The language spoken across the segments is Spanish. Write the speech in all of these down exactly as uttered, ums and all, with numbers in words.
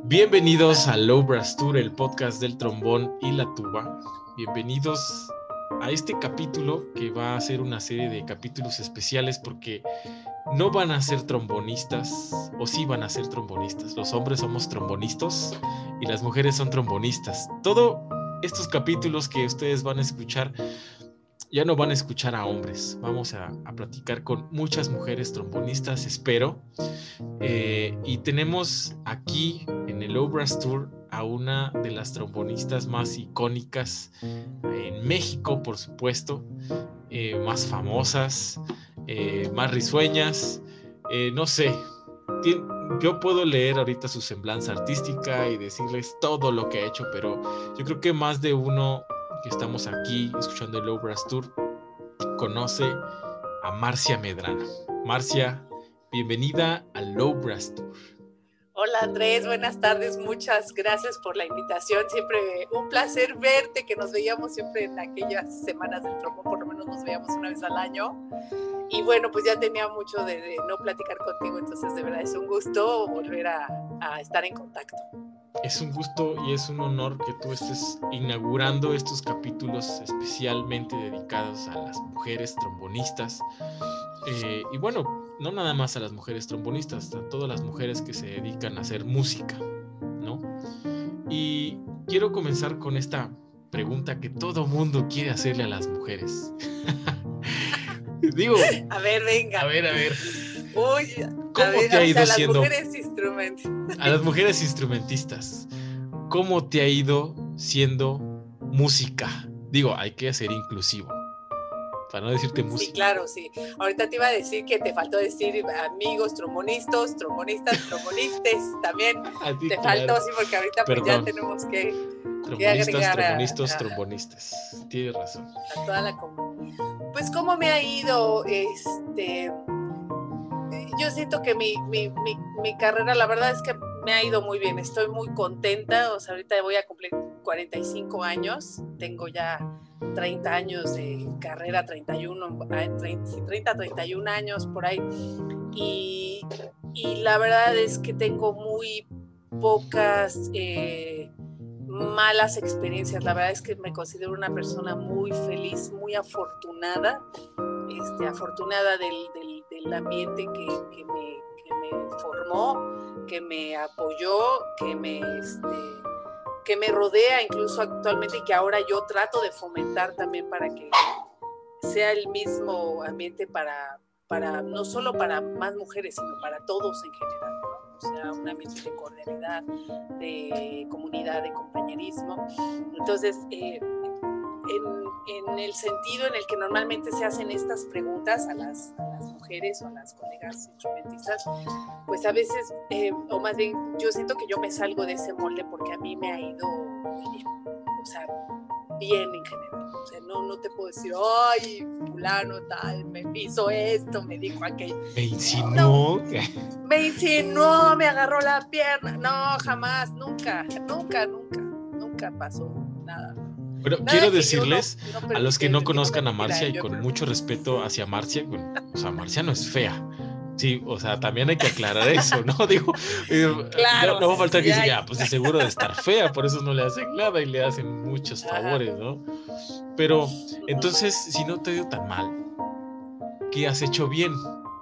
Bienvenidos a Low Brass Tour, el podcast del trombón y la tuba. Bienvenidos a este capítulo que va a ser una serie de capítulos especiales porque no van a ser trombonistas, o sí van a ser trombonistas. Los hombres somos trombonistas y las mujeres son trombonistas. Todos estos capítulos que ustedes van a escuchar ya no van a escuchar a hombres. Vamos a, a platicar con muchas mujeres trombonistas, espero. Eh, y tenemos aquí en el Low Brass Tour a una de las trombonistas más icónicas en México, por supuesto, eh, más famosas, eh, más risueñas, eh, no sé. Yo puedo leer ahorita su semblanza artística y decirles todo lo que ha hecho, pero yo creo que más de uno que estamos aquí escuchando el Low Brass Tour conoce a Marcia Medrano. Marcia, bienvenida al Low Brass Tour. Hola Andrés, buenas tardes, muchas gracias por la invitación, siempre un placer verte, que nos veíamos siempre en aquellas semanas del trombón, por lo menos nos veíamos una vez al año, y bueno, pues ya tenía mucho de, de no platicar contigo, entonces de verdad es un gusto volver a, a estar en contacto. Es un gusto y es un honor que tú estés inaugurando estos capítulos especialmente dedicados a las mujeres trombonistas. Eh, y bueno, no nada más a las mujeres trombonistas, a todas las mujeres que se dedican a hacer música, ¿no? Y quiero comenzar con esta pregunta que todo mundo quiere hacerle a las mujeres. Digo, a ver, venga. A ver, a ver. Uy, ¿Cómo a ver, te ha ido o sea, siendo? Las mujeres instrumentistas. A las mujeres instrumentistas. ¿Cómo te ha ido siendo música? Digo, hay que ser inclusivo, para no decirte música. Sí, claro, sí. Ahorita te iba a decir que te faltó decir amigos, trombonistas, trombonistas, trombonistas también. Ti, te claro. faltó, sí, porque ahorita pues ya tenemos que, que agregar trombonistas, a, a, trombonistas. Tienes razón. A toda la comunidad. Pues, ¿cómo me ha ido? Este, yo siento que mi, mi, mi, mi carrera, la verdad es que me ha ido muy bien. Estoy muy contenta. O sea, ahorita voy a cumplir cuarenta y cinco años. Tengo ya treinta años de carrera, treinta y uno, treinta, treinta y un años por ahí. Y, y la verdad es que tengo muy pocas eh, malas experiencias. La verdad es que me considero una persona muy feliz, muy afortunada, este, afortunada del, del, del ambiente que, que, me, que me formó, que me apoyó, que me... Este, que me rodea incluso actualmente y que ahora yo trato de fomentar también para que sea el mismo ambiente para, para no solo para más mujeres, sino para todos en general, ¿no? O sea, un ambiente de cordialidad, de comunidad, de compañerismo. Entonces, eh, en, en el sentido en el que normalmente se hacen estas preguntas a las, a las mujeres o a las colegas instrumentistas, pues a veces, eh, o más bien, yo siento que yo me salgo de ese molde porque a mí me ha ido muy bien, o sea, bien en general. O sea, no, no te puedo decir, ay, fulano tal, me hizo esto, me dijo aquello. Me insinuó. No, me insinuó, me agarró la pierna. No, jamás, nunca, nunca, nunca, nunca pasó nada. Pero Nada quiero decirles no, no a los que no conozcan no a Marcia y yo, con pero... mucho respeto hacia Marcia, bueno, o sea, Marcia no es fea. Sí, o sea, también hay que aclarar eso, ¿no? Digo, claro, no, no va a faltar sí, que diga, ya, pues es seguro de estar fea, por eso no le hacen nada y le hacen muchos favores, ¿no? Pero, entonces, si no te ha ido tan mal, ¿qué has hecho bien?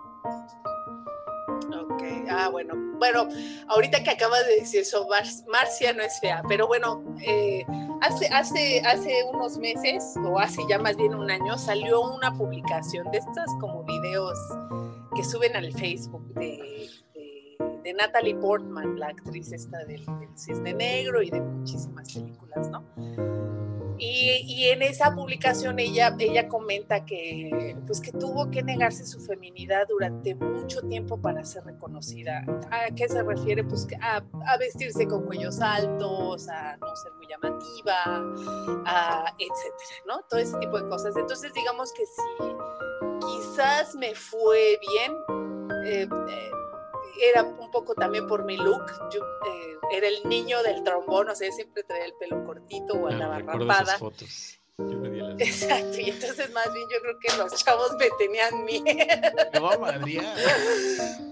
Ok, ah, bueno. Bueno, ahorita que acabas de decir eso, Mar Marcia no es fea, pero bueno, eh, hace, hace, hace unos meses, o hace ya más bien un año, salió una publicación de estas como videos que suben al Facebook de, de, de Natalie Portman, la actriz esta del, del Cisne Negro y de muchísimas películas, ¿no? Y, y en esa publicación ella, ella comenta que, pues que tuvo que negarse su feminidad durante mucho tiempo para ser reconocida. ¿A qué se refiere? Pues a, a vestirse con cuellos altos, a no ser muy llamativa, a, etcétera, ¿no? Todo ese tipo de cosas. Entonces, digamos que si quizás me fue bien, eh, eh, era un poco también por mi look. Yo eh, era el niño del trombón, o sea, siempre traía el pelo cortito o andaba claro, rapada. Esas fotos. Yo me di las Exacto, y entonces más bien yo creo que los chavos me tenían miedo. Me va a madrear.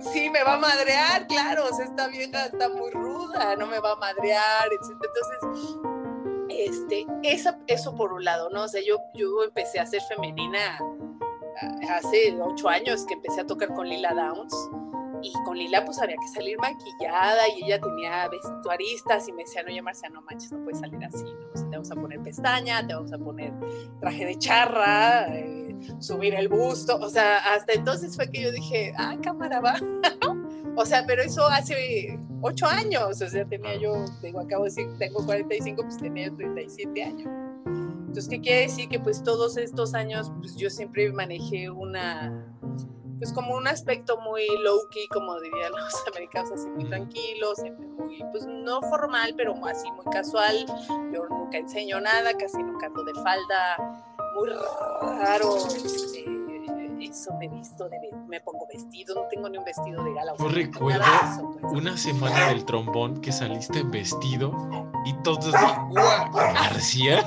sí, me va a madrear, claro, o sea, esta vieja está muy ruda, no me va a madrear, etcétera. Entonces, este, esa, eso por un lado, ¿no? O sea, yo, yo empecé a ser femenina hace ocho años que empecé a tocar con Lila Downs. Y con Lila pues había que salir maquillada y ella tenía vestuaristas y me decían, oye Marcia, no manches, no puedes salir así, ¿no? O sea, te vamos a poner pestaña, te vamos a poner traje de charra, eh, subir el busto, o sea, hasta entonces fue que yo dije, ah, cámara va, o sea, pero eso hace ocho años, o sea, tenía yo, digo, acabo de decir, tengo cuarenta y cinco, pues tenía treinta y siete años. Entonces, ¿qué quiere decir? Que pues todos estos años, pues yo siempre manejé una... pues como un aspecto muy low-key, como dirían los americanos, así muy tranquilo, siempre muy, pues no formal, pero así muy casual. Yo nunca enseño nada, casi nunca ando de falda, muy raro, este, eso me visto, de, me pongo vestido, no tengo ni un vestido de gala. Yo recuerdo eso, pues. Una semana del trombón que saliste en vestido y todos así, ¡guau! García,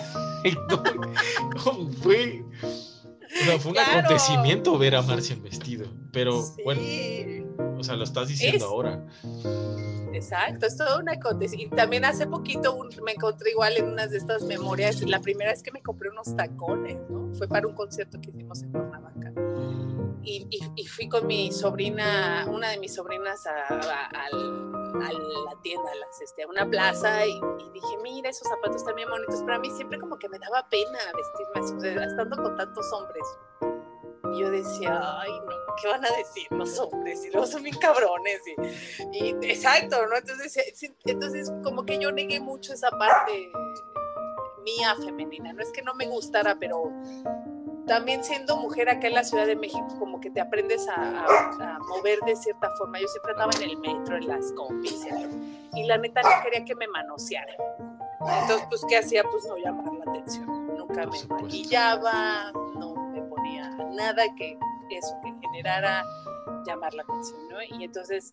¿cómo fue? O sea, fue un claro. acontecimiento ver a Marcia en vestido, pero sí. Bueno, o sea, lo estás diciendo es, ahora. Exacto, es todo un acontecimiento. Y también hace poquito un, me encontré igual en unas de estas memorias, la primera vez que me compré unos tacones, ¿no? Fue para un concierto que hicimos en Cuernavaca. Y, y, y fui con mi sobrina, una de mis sobrinas a, a, a, a la tienda, a, las, este, a una plaza, y, y dije, mira, esos zapatos están bien bonitos, pero a mí siempre como que me daba pena vestirme así, o sea, estando con tantos hombres. Y yo decía, ay, no, ¿qué van a decir los hombres? Y luego son bien cabrones. Y, y exacto, ¿no? Entonces, entonces, como que yo negué mucho esa parte mía femenina. No es que no me gustara, pero también siendo mujer acá en la Ciudad de México, como que te aprendes a, a, a mover de cierta forma. Yo siempre andaba en el metro, en las combis, y la neta no quería que me manosearan. Entonces, pues, ¿qué hacía? Pues no llamar la atención. Nunca me maquillaba, no me ponía nada que eso, que generara llamar la atención, ¿no? Y entonces,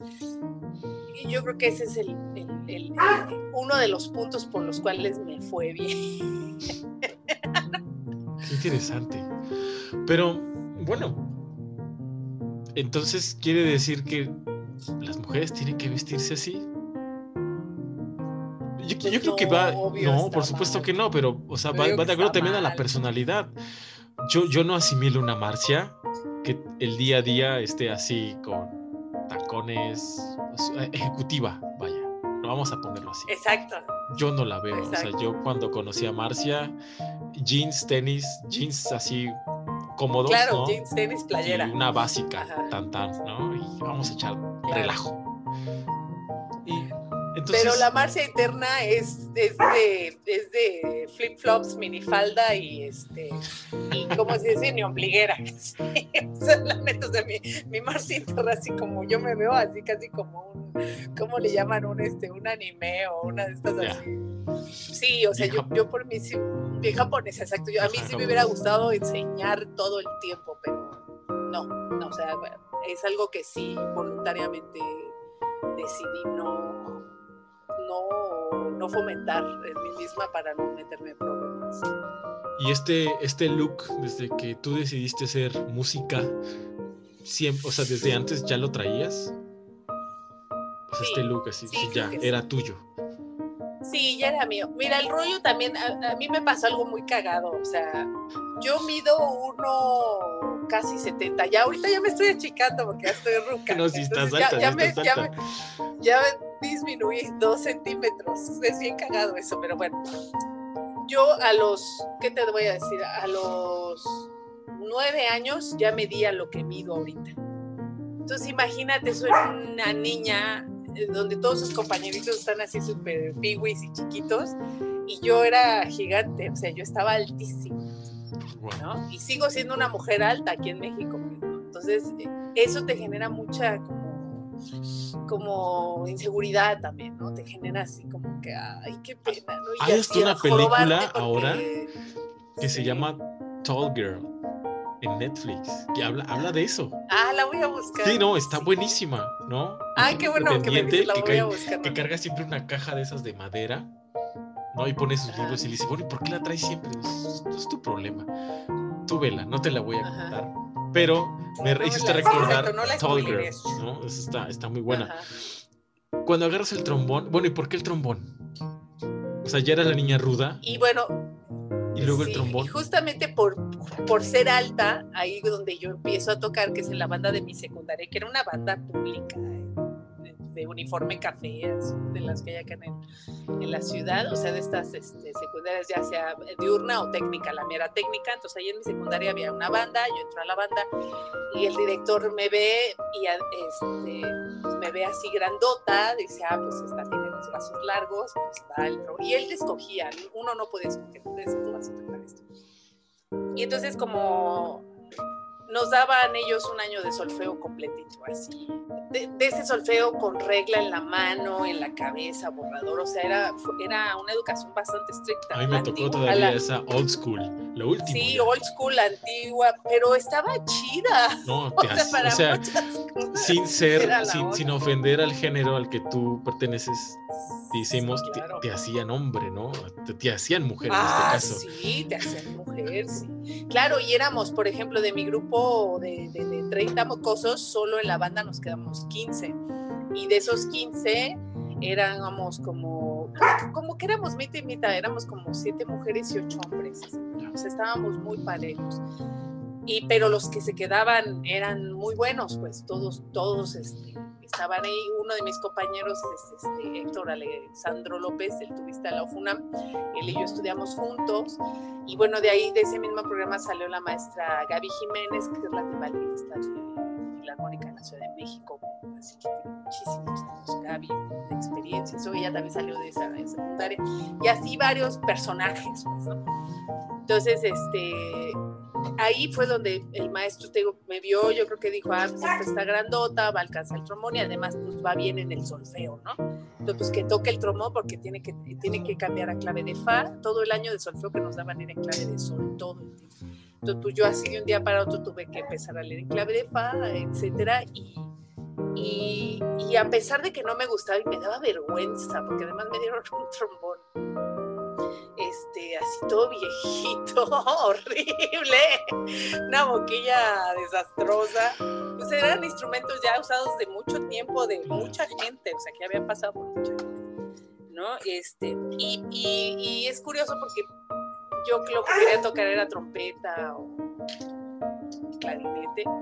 yo creo que ese es el, el, el, el uno de los puntos por los cuales me fue bien. Qué interesante. Pero, bueno, entonces quiere decir que las mujeres tienen que vestirse así. Yo, yo creo no, que va, no, por supuesto mal. Que no, pero, o sea, va, va de acuerdo también mal. A la personalidad. Yo, yo no asimilo una Marcia que el día a día esté así con tacones, ejecutiva, vaya, no vamos a ponerlo así. Exacto. Yo no la veo, Exacto. O sea, yo cuando conocí a Marcia, jeans, tenis, jeans así cómodos, claro, ¿no? Jeans, tenis, playera. Y una básica, Ajá. tan tan, ¿no? Y vamos a echar claro. relajo. Y entonces... Pero la Marcia interna es, es de, es de flip-flops, minifalda y este y ¿cómo se dice? Ni ombliguera. Sí, o sea, la neta, o sea, mi, mi Marcia interna así como yo me veo, así casi como un, ¿cómo le llaman? Un, este, un anime o una de estas yeah. así. Sí, o sea, yo, yo por mí sí, bien japonesa, exacto. Yo, a mí sí me hubiera gustado enseñar todo el tiempo, pero no, no, o sea, es algo que sí voluntariamente decidí no No, no fomentar en mí misma para no meterme en problemas. Y este, este look, desde que tú decidiste hacer música, siempre, o sea, desde antes ya lo traías. Pues sí, este look así, sí, ya era sí. tuyo. Sí, ya era mío. Mira, el rollo también, a, a mí me pasó algo muy cagado, o sea, yo mido uno casi setenta, ya ahorita ya me estoy achicando porque ya estoy ruca. No, si estás alta, ya, ya, ya, me, estás ya, alta. me, ya me disminuí dos centímetros, es bien cagado eso, pero bueno, yo a los, ¿qué te voy a decir? A los nueve años ya medía lo que mido ahorita. Entonces imagínate, soy una niña donde todos sus compañeritos están así súper piwis y chiquitos, y yo era gigante, o sea, yo estaba altísima, ¿no? Y sigo siendo una mujer alta aquí en México, ¿no? Entonces eso te genera mucha como, como inseguridad también, ¿no? Te genera así como que, ay, qué pena, ¿no? Hay hasta una película porque... ahora que sí. se llama Tall Girl en Netflix, que habla, habla de eso. Ah, la voy a buscar. Sí, no, está buenísima, ¿no? Ah, qué bueno que me dices, la voy que, a buscar. Que ¿no? carga siempre una caja de esas de madera, ¿no? Y pone sus Ajá. libros y le dice, bueno, ¿y por qué la traes siempre? No es, no es tu problema. Tú vela, no te la voy a contar. Ajá. pero me No, hiciste la- recordar exacto, no la Tall Girl, spoilees. ¿no? Esa está, está muy buena. Ajá. Cuando agarras el trombón, bueno, ¿y por qué el trombón? O sea, ya era la niña ruda Y bueno, y luego el sí, y trombón. justamente por, por ser alta, ahí donde yo empiezo a tocar, que es en la banda de mi secundaria, que era una banda pública, eh, de uniforme café, así, de las que hay acá en, el- en la ciudad, o sea, de estas este, secundarias, ya sea diurna o técnica, la mía era técnica, entonces ahí en mi secundaria había una banda, yo entro a la banda y el director me ve y este, pues me ve así grandota, dice, ah, pues esta tiene los brazos largos, pues va el tro-". Y él te escogía, uno no puede escoger, tú vas a tocar esto. Y entonces como nos daban ellos un año de solfeo completito, así, de, de ese solfeo con regla en la mano, en la cabeza, borrador, o sea, era, era una educación bastante estricta. A mí me tocó antigua, todavía la, esa old school, lo último. sí, ya. old school, antigua, pero estaba chida. No, te O sea, hace- para o sea, muchas cosas sin ser, era la sin, onda. sin ofender al género al que tú perteneces, decimos, Sí, claro. te, te hacían hombre, ¿no? Te, te hacían mujer en Ah, este caso. sí, te hacían mujer, sí. Claro, y éramos, por ejemplo, de mi grupo de, de, de treinta mocosos, solo en la banda nos quedamos quince. Y de esos quince éramos como, como que éramos mitad y mitad, éramos como siete mujeres y ocho hombres. O sea, estábamos muy parejos. Y, pero los que se quedaban eran muy buenos, pues todos, todos este, estaban ahí. Uno de mis compañeros es este, Héctor Alessandro López, el tubista de la UFUNAM. Él y yo estudiamos juntos. Y bueno, de ahí, de ese mismo programa salió la maestra Gaby Jiménez, que es la timbalista filarmónica en la Ciudad de México. Así que tiene muchísimos años Gaby de experiencia. Eso ella también salió de esa de secundaria. Y así varios personajes, pues, ¿no? Entonces, este... ahí fue donde el maestro te digo, me vio, yo creo que dijo, ah, pues esta está grandota, va a alcanzar el trombón y además pues va bien en el solfeo, ¿no? Entonces, pues que toque el trombón porque tiene que, tiene que cambiar a clave de fa, todo el año de solfeo que nos daban era en clave de sol, todo el tiempo. Entonces, pues yo así de un día para otro tuve que empezar a leer en clave de fa, etcétera, y, y, y a pesar de que no me gustaba y me daba vergüenza, porque además me dieron un trombón, este, así todo viejito, horrible, una boquilla desastrosa, pues eran instrumentos ya usados de mucho tiempo, de mucha gente, o sea, que habían pasado por mucha gente, ¿no? Este, y, y, y es curioso porque yo lo que quería tocar era trompeta o clarinete,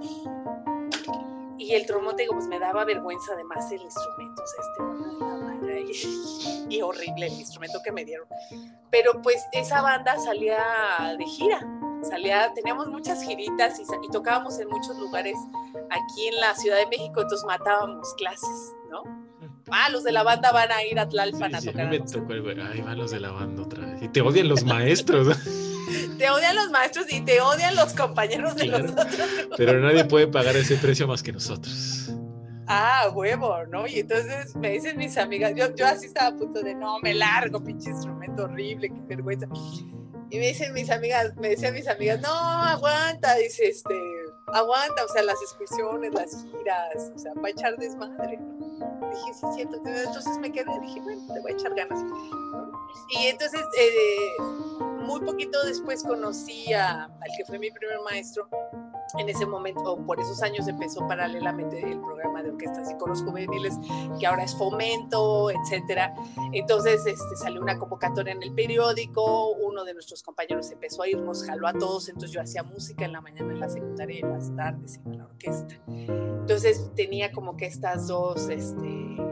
y el trombón, te digo, pues me daba vergüenza además el instrumento, o sea, este la madre y, y horrible el instrumento que me dieron. Pero pues esa banda salía de gira, salía, teníamos muchas giritas y, y tocábamos en muchos lugares aquí en la Ciudad de México, entonces matábamos clases, ¿no? Ah, los de la banda van a ir a Tlalpan Sí, a sí, tocar. a mí me tocó el güey, ahí van los de la banda otra vez. Y te odian los maestros. Te odian los maestros y te odian los compañeros de Claro, los otros. pero nadie puede pagar ese precio más que nosotros. Ah, huevo, ¿no? Y entonces me dicen mis amigas, yo, yo así estaba a punto de, no, me largo, pinche instrumento horrible, qué vergüenza. Y me dicen mis amigas, me decían mis amigas, no, aguanta, dice, este, aguanta, o sea, las excursiones, las giras, o sea, para echar desmadre, ¿no? Dije, sí, siento, entonces me quedé, dije, bueno, te voy a echar ganas. Y entonces, eh, muy poquito después conocí a, al que fue mi primer maestro. En ese momento, o por esos años, empezó paralelamente el programa de orquestas y coros juveniles, que ahora es Fomento, etcétera. Entonces este, salió una convocatoria en el periódico, uno de nuestros compañeros empezó a ir, nos jaló a todos, entonces yo hacía música en la mañana en la secundaria y en las tardes iba a la orquesta. Entonces tenía como que estas dos este,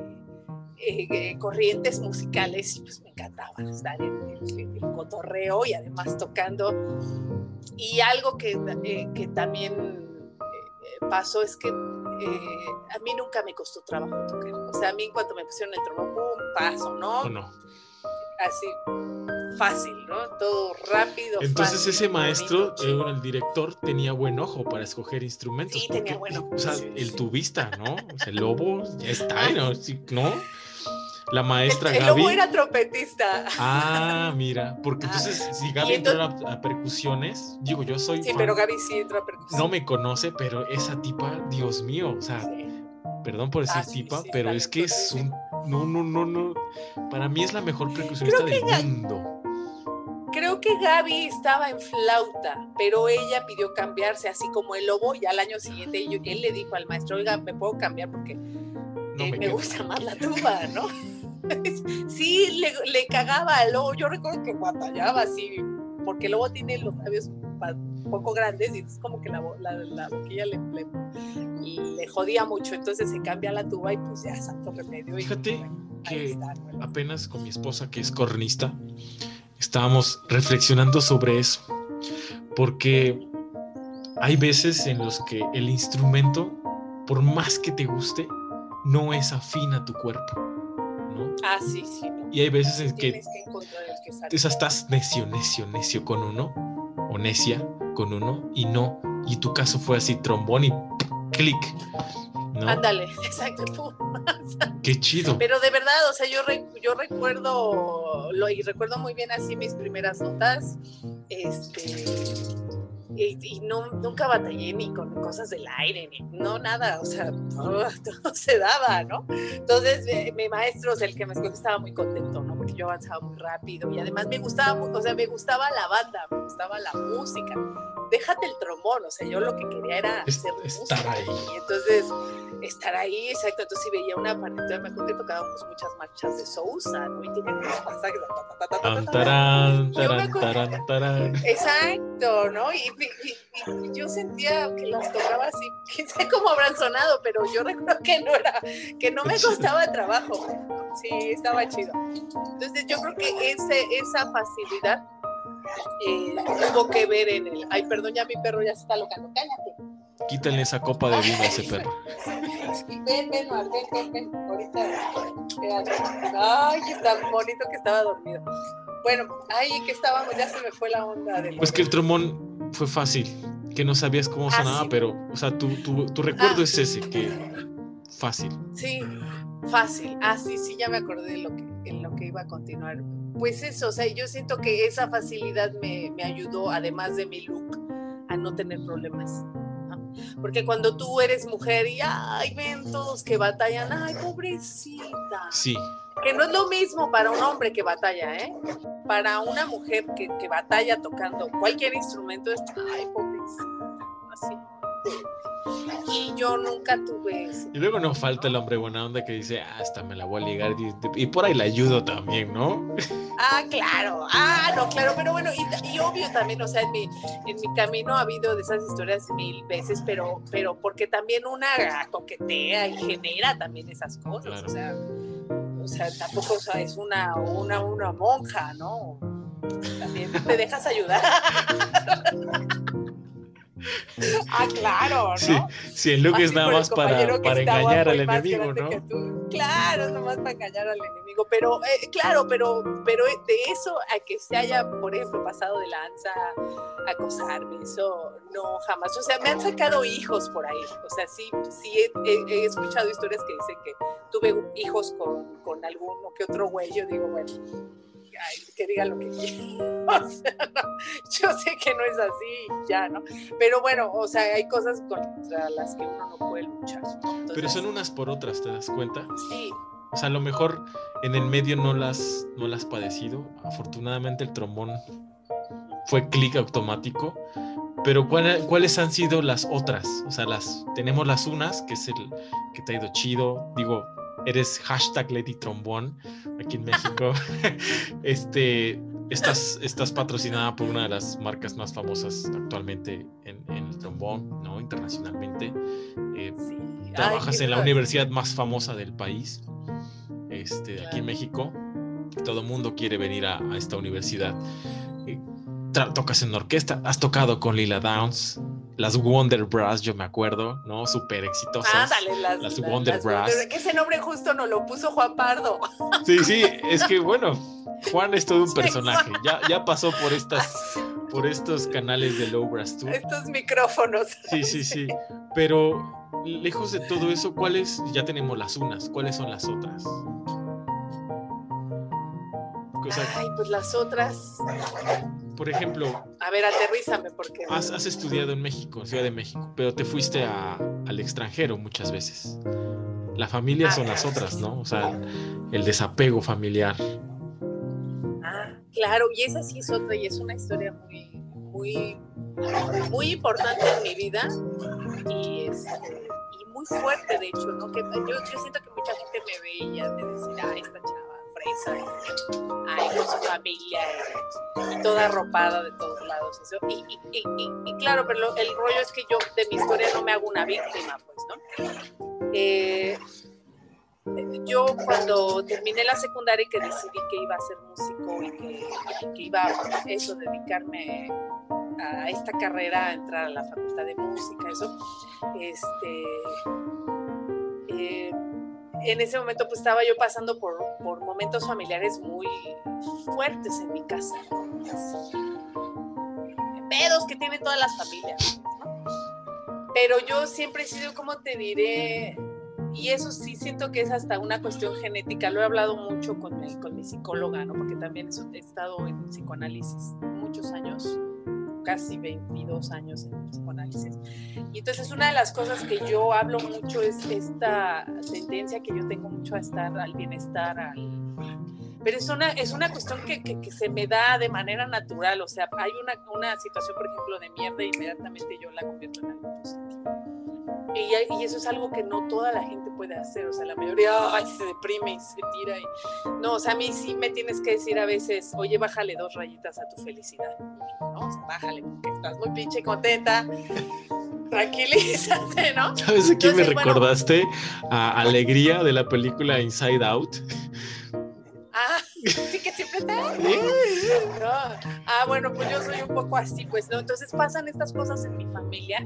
eh, eh, corrientes musicales y pues me encantaba estar en el, en el cotorreo y además tocando. Y algo que, eh, que también eh, pasó es que eh, a mí nunca me costó trabajo tocar. O sea, a mí cuando me pusieron el trombón, pum, paso, ¿no? ¿O no? Así, fácil, ¿no? Todo rápido, Entonces fácil, ese maestro, bonito, eh, el director, tenía buen ojo para escoger instrumentos. sí, porque, tenía buen ojo. O sea, Sí, el sí. tubista, ¿no? O sea, el lobo ya está, ¿no? Sí, ¿no? La maestra El, el Gaby. lobo era trompetista. Ah, mira, porque entonces Ah, si Gaby y entró entonces, a, a percusiones, digo, yo soy sí, fan, pero Gaby sí entró a percusión. no me conoce, pero esa tipa, Dios mío, o sea, Sí. perdón por decir Ah, sí, tipa, sí, pero es que es un, no, no, no, no, para mí es la mejor percusionista Creo que del ya- mundo. Creo creo que Gaby estaba en flauta, pero ella pidió cambiarse, así como el lobo, y al año siguiente yo, él le dijo al maestro, oiga, ¿me puedo cambiar? Porque No eh, me me quedo. gusta más la tuba, ¿no? Sí, le, le cagaba al lobo, yo recuerdo que batallaba así, porque el lobo tiene los labios un poco grandes y es como que la, la, la boquilla le, le, le jodía mucho, entonces se cambia la tuba y pues ya, santo remedio. Fíjate y, bueno, que está, bueno. apenas con mi esposa, que es cornista, estábamos reflexionando sobre eso, porque hay veces en los que el instrumento, por más que te guste, no es afín a tu cuerpo, ¿no? Ah, sí, sí. Y hay veces en que, Tienes que encontrar el que sale. o sea, estás necio, necio, necio con uno, o necia con uno, y no. Y tu caso fue así, trombón y clic, ¿no? Ándale, exacto. Qué chido. Pero de verdad, o sea, yo, re, yo recuerdo, lo, y recuerdo muy bien así mis primeras notas, este... Y, y no, nunca batallé ni con cosas del aire, ni no nada, o sea, todo, todo se daba, ¿no? Entonces, eh, mi maestro, o sea, el que me escogió, estaba muy contento, ¿no? Porque yo avanzaba muy rápido y además me gustaba, o sea, me gustaba la banda, me gustaba la música. Déjate el trombón, o sea, yo lo que quería era es, hacer estar música. ahí. Y entonces, estar ahí, exacto. Entonces, si veía una partitura, me acuerdo que tocábamos muchas marchas de Sousa, ¿no? Y tenía unos pasajes. Tarán, tarán, tarán, tarán. Exacto, ¿no? Y, y, y, y yo sentía que las tocaba así, quién sabe cómo habrán sonado, pero yo recuerdo que no era, que no me costaba trabajo. Sí, estaba chido. Entonces, yo creo que ese, esa facilidad eh, tuvo que ver en el. Ay, perdón, ya mi perro ya se está locando. Cállate. Quítale esa copa de vino a ese perro. Ven, ven, ven, ven, ven. Ahorita. Ay, que está bonito que estaba dormido. Bueno, ay, que estábamos, ya se me fue la onda de. Pues que el trombón fue fácil, que no sabías cómo sonaba, ah, sí. Pero, o sea, tu, tu, tu recuerdo ah. es ese, que fácil. Sí, fácil. Ah, sí, sí, ya me acordé de lo que, en lo que iba a continuar. Pues eso, o sea, yo siento que esa facilidad me, me ayudó, además de mi look, a no tener problemas. ¿No? Porque cuando tú eres mujer y ay, ven todos que batallan, ay, pobrecita. Sí. Que no es lo mismo para un hombre que batalla, ¿eh? Para una mujer que, que batalla tocando cualquier instrumento es, ay, pobrecita, así. Y yo nunca tuve eso. Y luego no falta el hombre buena onda que dice, ah, hasta me la voy a ligar y, y por ahí la ayudo también, ¿no? Ah, claro, ah, no, claro, pero bueno, y, y obvio también, o sea, en mi, en mi camino ha habido de esas historias mil veces, pero, pero porque también una coquetea y genera también esas cosas, claro. o sea, o sea, tampoco o sea, es una, una, una monja, ¿no? También te dejas ayudar. Ah, claro, ¿no? Sí, sí, el look Así es nada más para, para engañar al enemigo, ¿no? Claro, es nada más para engañar al enemigo, pero eh, claro, pero, pero de eso a que se haya, por ejemplo, pasado de lanza, acosarme, eso no, jamás. O sea, me han sacado hijos por ahí, o sea, sí, sí he, he, he escuchado historias que dicen que tuve hijos con, con alguno que otro güey, yo digo, bueno, ay, que diga lo que quiera. O sea, no, yo sé que no es así, ya, ¿no? Pero bueno, o sea, hay cosas contra las que uno no puede luchar. Entonces, pero son unas por otras, ¿te das cuenta? Sí. O sea, a lo mejor en el medio no las, no las has padecido. Afortunadamente el trombón fue clic automático. Pero ¿cuál, ¿cuáles han sido las otras? O sea, las tenemos las unas, que es el que te ha ido chido. Digo, eres hashtag Lady Trombón aquí en México. este, estás, estás patrocinada por una de las marcas más famosas actualmente en, en el trombón, ¿no? Internacionalmente. Eh, sí. Trabajas Ay, en la universidad más famosa del país, este, claro. Aquí en México. Todo el mundo quiere venir a, a esta universidad. Eh, tra- tocas en orquesta, has tocado con Lila Downs. Las Wonder Brass, yo me acuerdo, ¿no? Súper exitosas. Ándale, las, las la, Wonder las Brass. Wonder, que ese nombre justo nos lo puso Juan Pardo. Sí, sí, es que bueno, Juan es todo un personaje. Ya, ya pasó por estas, por estos canales de Low Brass Tour. Estos micrófonos. Sí, sí, sí. Pero lejos de todo eso, ¿cuáles? Ya tenemos las unas. ¿Cuáles son las otras? O sea, ay, pues las otras. Por ejemplo, a ver, aterrízame porque has, has estudiado en México, en Ciudad de México, pero te fuiste a, al extranjero muchas veces. La familia ah, son las otras, ¿no? O sea, el desapego familiar. Ah, Claro, y esa sí es otra, y es una historia muy, muy, muy importante en mi vida, y, este, y muy fuerte, de hecho, ¿no? Que yo, yo siento que mucha gente me ve y ya de decir, ah, esta chava fresa, ay, con su familia, y, y toda arropada de todos lados, eso. Y, y, y, y, y claro, pero lo, el rollo es que yo de mi historia no me hago una víctima, pues, ¿no? Eh, yo cuando terminé la secundaria y que decidí que iba a ser músico y que, y que iba a eso, dedicarme a esta carrera, a entrar a la facultad de música, eso, este, eh, en ese momento pues estaba yo pasando por, por momentos familiares muy fuertes en mi casa, pedos que tienen todas las familias, ¿no? Pero yo siempre he sido, como te diré, y eso sí siento que es hasta una cuestión genética. Lo he hablado mucho con mi, con mi psicóloga, ¿no? Porque también he estado en psicoanálisis muchos años, casi veintidós años en psicoanálisis. Y entonces una de las cosas que yo hablo mucho es esta tendencia que yo tengo mucho a estar al bienestar, al... pero es una, es una cuestión que, que, que se me da de manera natural. O sea, hay una, una situación, por ejemplo, de mierda y inmediatamente yo la convierto en algo positivo. Y, y eso es algo que no toda la gente puede hacer. O sea, la mayoría ay, se deprime y se tira. Y... no, o sea, a mí sí me tienes que decir a veces, oye, bájale dos rayitas a tu felicidad, ¿no? O sea, bájale porque estás muy pinche contenta. Tranquilízate, ¿no? ¿Sabes de quién me Entonces, recordaste? Bueno, a Alegría de la película Inside Out. Ah, sí, que siempre está. No. Ah, bueno, pues yo soy un poco así, pues, ¿no? Entonces pasan estas cosas en mi familia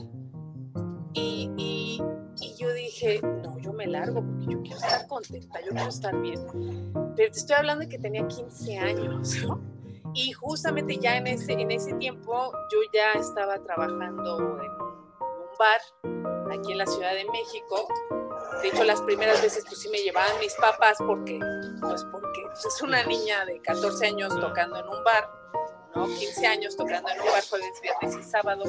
y, y, y yo dije, no, yo me largo porque yo quiero estar contenta, yo quiero estar bien. Pero te estoy hablando de que tenía quince años, ¿no? Y justamente ya en ese, en ese tiempo yo ya estaba trabajando en un bar aquí en la Ciudad de México. De hecho, las primeras veces pues sí me llevaban mis papás porque, pues porque pues, es una niña de catorce años tocando en un bar, ¿no? quince años tocando en un bar, jueves, viernes y sábado.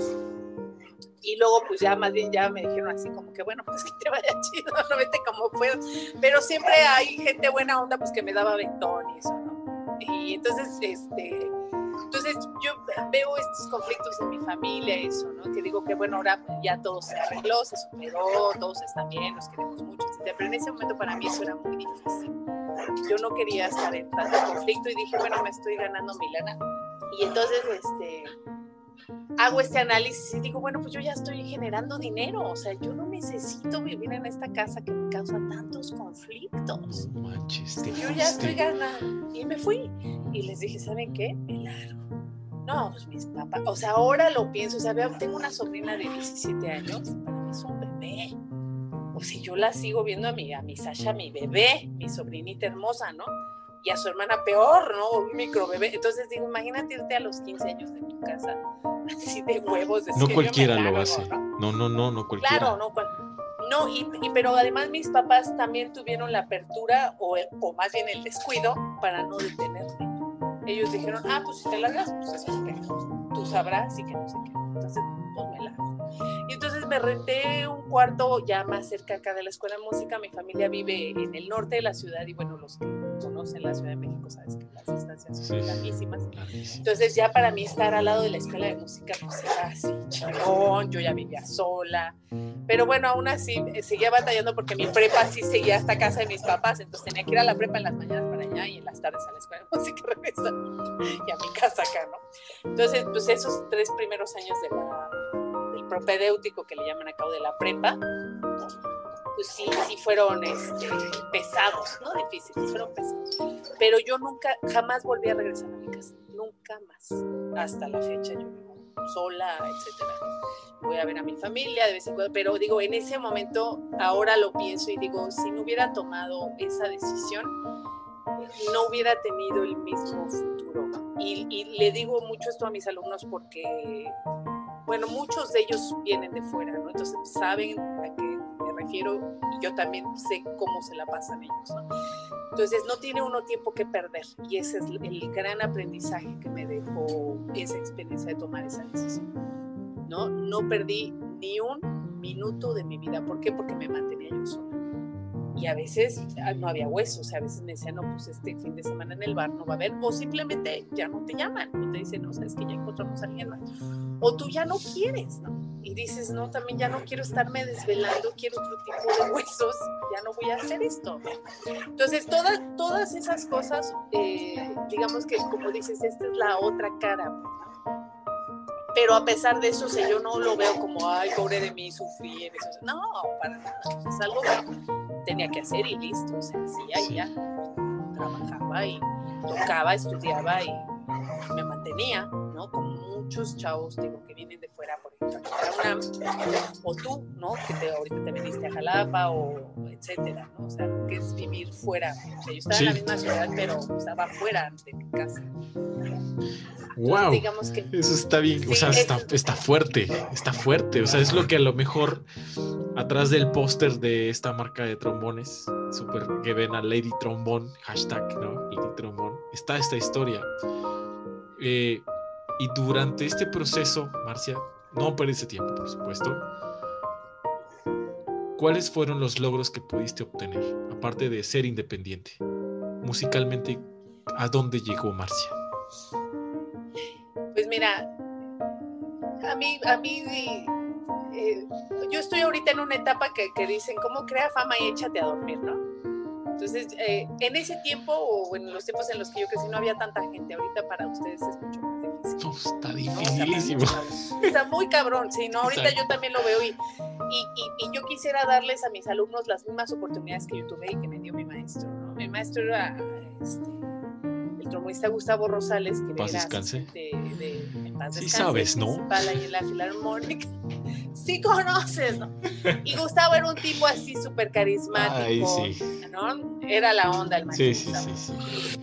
Y luego pues ya más bien ya me dijeron así como que bueno, pues que te vaya chido, no vete como puedas. Pero siempre hay gente buena onda pues que me daba aventón y eso, ¿no? Y entonces, este... Entonces yo veo estos conflictos en mi familia, eso, ¿no? Que digo que bueno, ahora ya todo se arregló, se superó, todos están bien, nos queremos mucho, etcétera. Pero en ese momento para mí eso era muy difícil. Yo no quería estar en tanto conflicto y dije, bueno, me estoy ganando mi lana. Y entonces, este, hago este análisis y digo, bueno, pues yo ya estoy generando dinero, o sea, yo no necesito vivir en esta casa que me causa tantos conflictos. No manches, yo ya estoy ganando. Y me fui. Y les dije, ¿saben qué? Me largo. No, pues mis papás, o sea, ahora lo pienso, o sea, tengo una sobrina de diecisiete años, para mí es un bebé. O sea, yo la sigo viendo a mi, a mi Sasha, mi bebé, mi sobrinita hermosa, ¿no? Y a su hermana peor, ¿no? Un micro bebé. Entonces digo, imagínate irte a los quince años de tu casa, así de huevos. No cualquiera lo hace. No, no, no, no cualquiera. Claro, no cualquiera. No, y, y, pero además mis papás también tuvieron la apertura, o, o más bien el descuido, para no detenerme. Ellos dijeron, ah, pues si te largas, pues eso es que tú sabrás y que no sé qué. Entonces, pues me largo. Y entonces me renté un cuarto ya más cerca acá de la Escuela de Música. Mi familia vive en el norte de la ciudad y bueno, los que conocen la Ciudad de México, sabes que las distancias son sí, larguísimas. Larguísimo. Entonces ya para mí estar al lado de la Escuela de Música, pues era así, chingón, yo ya vivía sola. Pero bueno, aún así seguía batallando porque mi prepa sí seguía hasta casa de mis papás, entonces tenía que ir a la prepa en las mañanas para allá y en las tardes a la Escuela de Música y regresar y a mi casa acá, ¿no? Entonces, pues esos tres primeros años de la, del propedéutico que le llaman acá, o de la prepa, pues sí, sí fueron este, pesados, ¿no? Difíciles, fueron pesados. Pero yo nunca, jamás volví a regresar a mi casa, nunca más. Hasta la fecha yo vivo sola, etcétera. Voy a ver a mi familia de vez en cuando, pero digo, en ese momento, ahora lo pienso y digo, si no hubiera tomado esa decisión, no hubiera tenido el mismo futuro. Y, y le digo mucho esto a mis alumnos porque, bueno, muchos de ellos vienen de fuera, ¿no? Entonces saben a qué me refiero y yo también sé cómo se la pasan ellos, ¿no? Entonces no tiene uno tiempo que perder y ese es el gran aprendizaje que me dejó esa experiencia de tomar esa decisión, ¿no? No perdí ni un minuto de mi vida. ¿Por qué? Porque me mantenía yo sola. y a veces no había huesos, a veces me decían, no, pues este fin de semana en el bar no va a haber, o simplemente ya no te llaman, o te dicen, no, sabes que ya encontramos a alguien más, o tú ya no quieres, ¿no? Y dices, no, también ya no quiero estarme desvelando, quiero otro tipo de huesos, ya no voy a hacer esto. Entonces, todas, todas esas cosas, eh, digamos que, como dices, esta es la otra cara, ¿no? Pero a pesar de eso, o sea, yo no lo veo como, ay, pobre de mí, sufrí en eso. No, para nada, es algo que tenía que hacer y listo, o sea, hacía y ya, trabajaba y tocaba, estudiaba y me mantenía, ¿no? Como muchos chavos, digo, que vienen de fuera, por ejemplo, aquí a UNAM, o tú, ¿no? Que te, ahorita te viniste a Jalapa, o etcétera, ¿no? O sea, lo que es vivir fuera. O sea, yo estaba sí. en la misma ciudad, pero estaba fuera de mi casa. Wow, digamos que, eso está bien, sí, o sea, está, está fuerte, está fuerte, o sea, es lo que a lo mejor atrás del póster de esta marca de trombones, super que ven a Lady Trombón, hashtag, ¿no? Lady Trombón, está esta historia. Eh, y durante este proceso, Marcia, no perdiste tiempo, por supuesto, ¿cuáles fueron los logros que pudiste obtener, aparte de ser independiente? Musicalmente, ¿a dónde llegó Marcia? Pues mira, a mí, a mí eh, yo estoy ahorita en una etapa que, que dicen, ¿cómo crea fama y échate a dormir, no? Entonces, eh, en ese tiempo, o en los tiempos en los que yo crecí, no había tanta gente. Ahorita para ustedes es mucho más difícil. No, está dificilísimo. ¿no? O sea, está muy cabrón, sí, ¿no? Ahorita Exacto. Yo también lo veo y, y, y, y yo quisiera darles a mis alumnos las mismas oportunidades que yo tuve y que me dio mi maestro, ¿no? Mi maestro era este, el trombonista Gustavo Rosales, que paz era descanse. De, de, en paz sí descanse, sabes, ¿no? Principal ahí en la Filarmónica. Sí conoces, ¿no? Y Gustavo era un tipo así súper carismático, Ay, sí. ¿no? Era la onda el maestro. Sí, sí, sí, sí.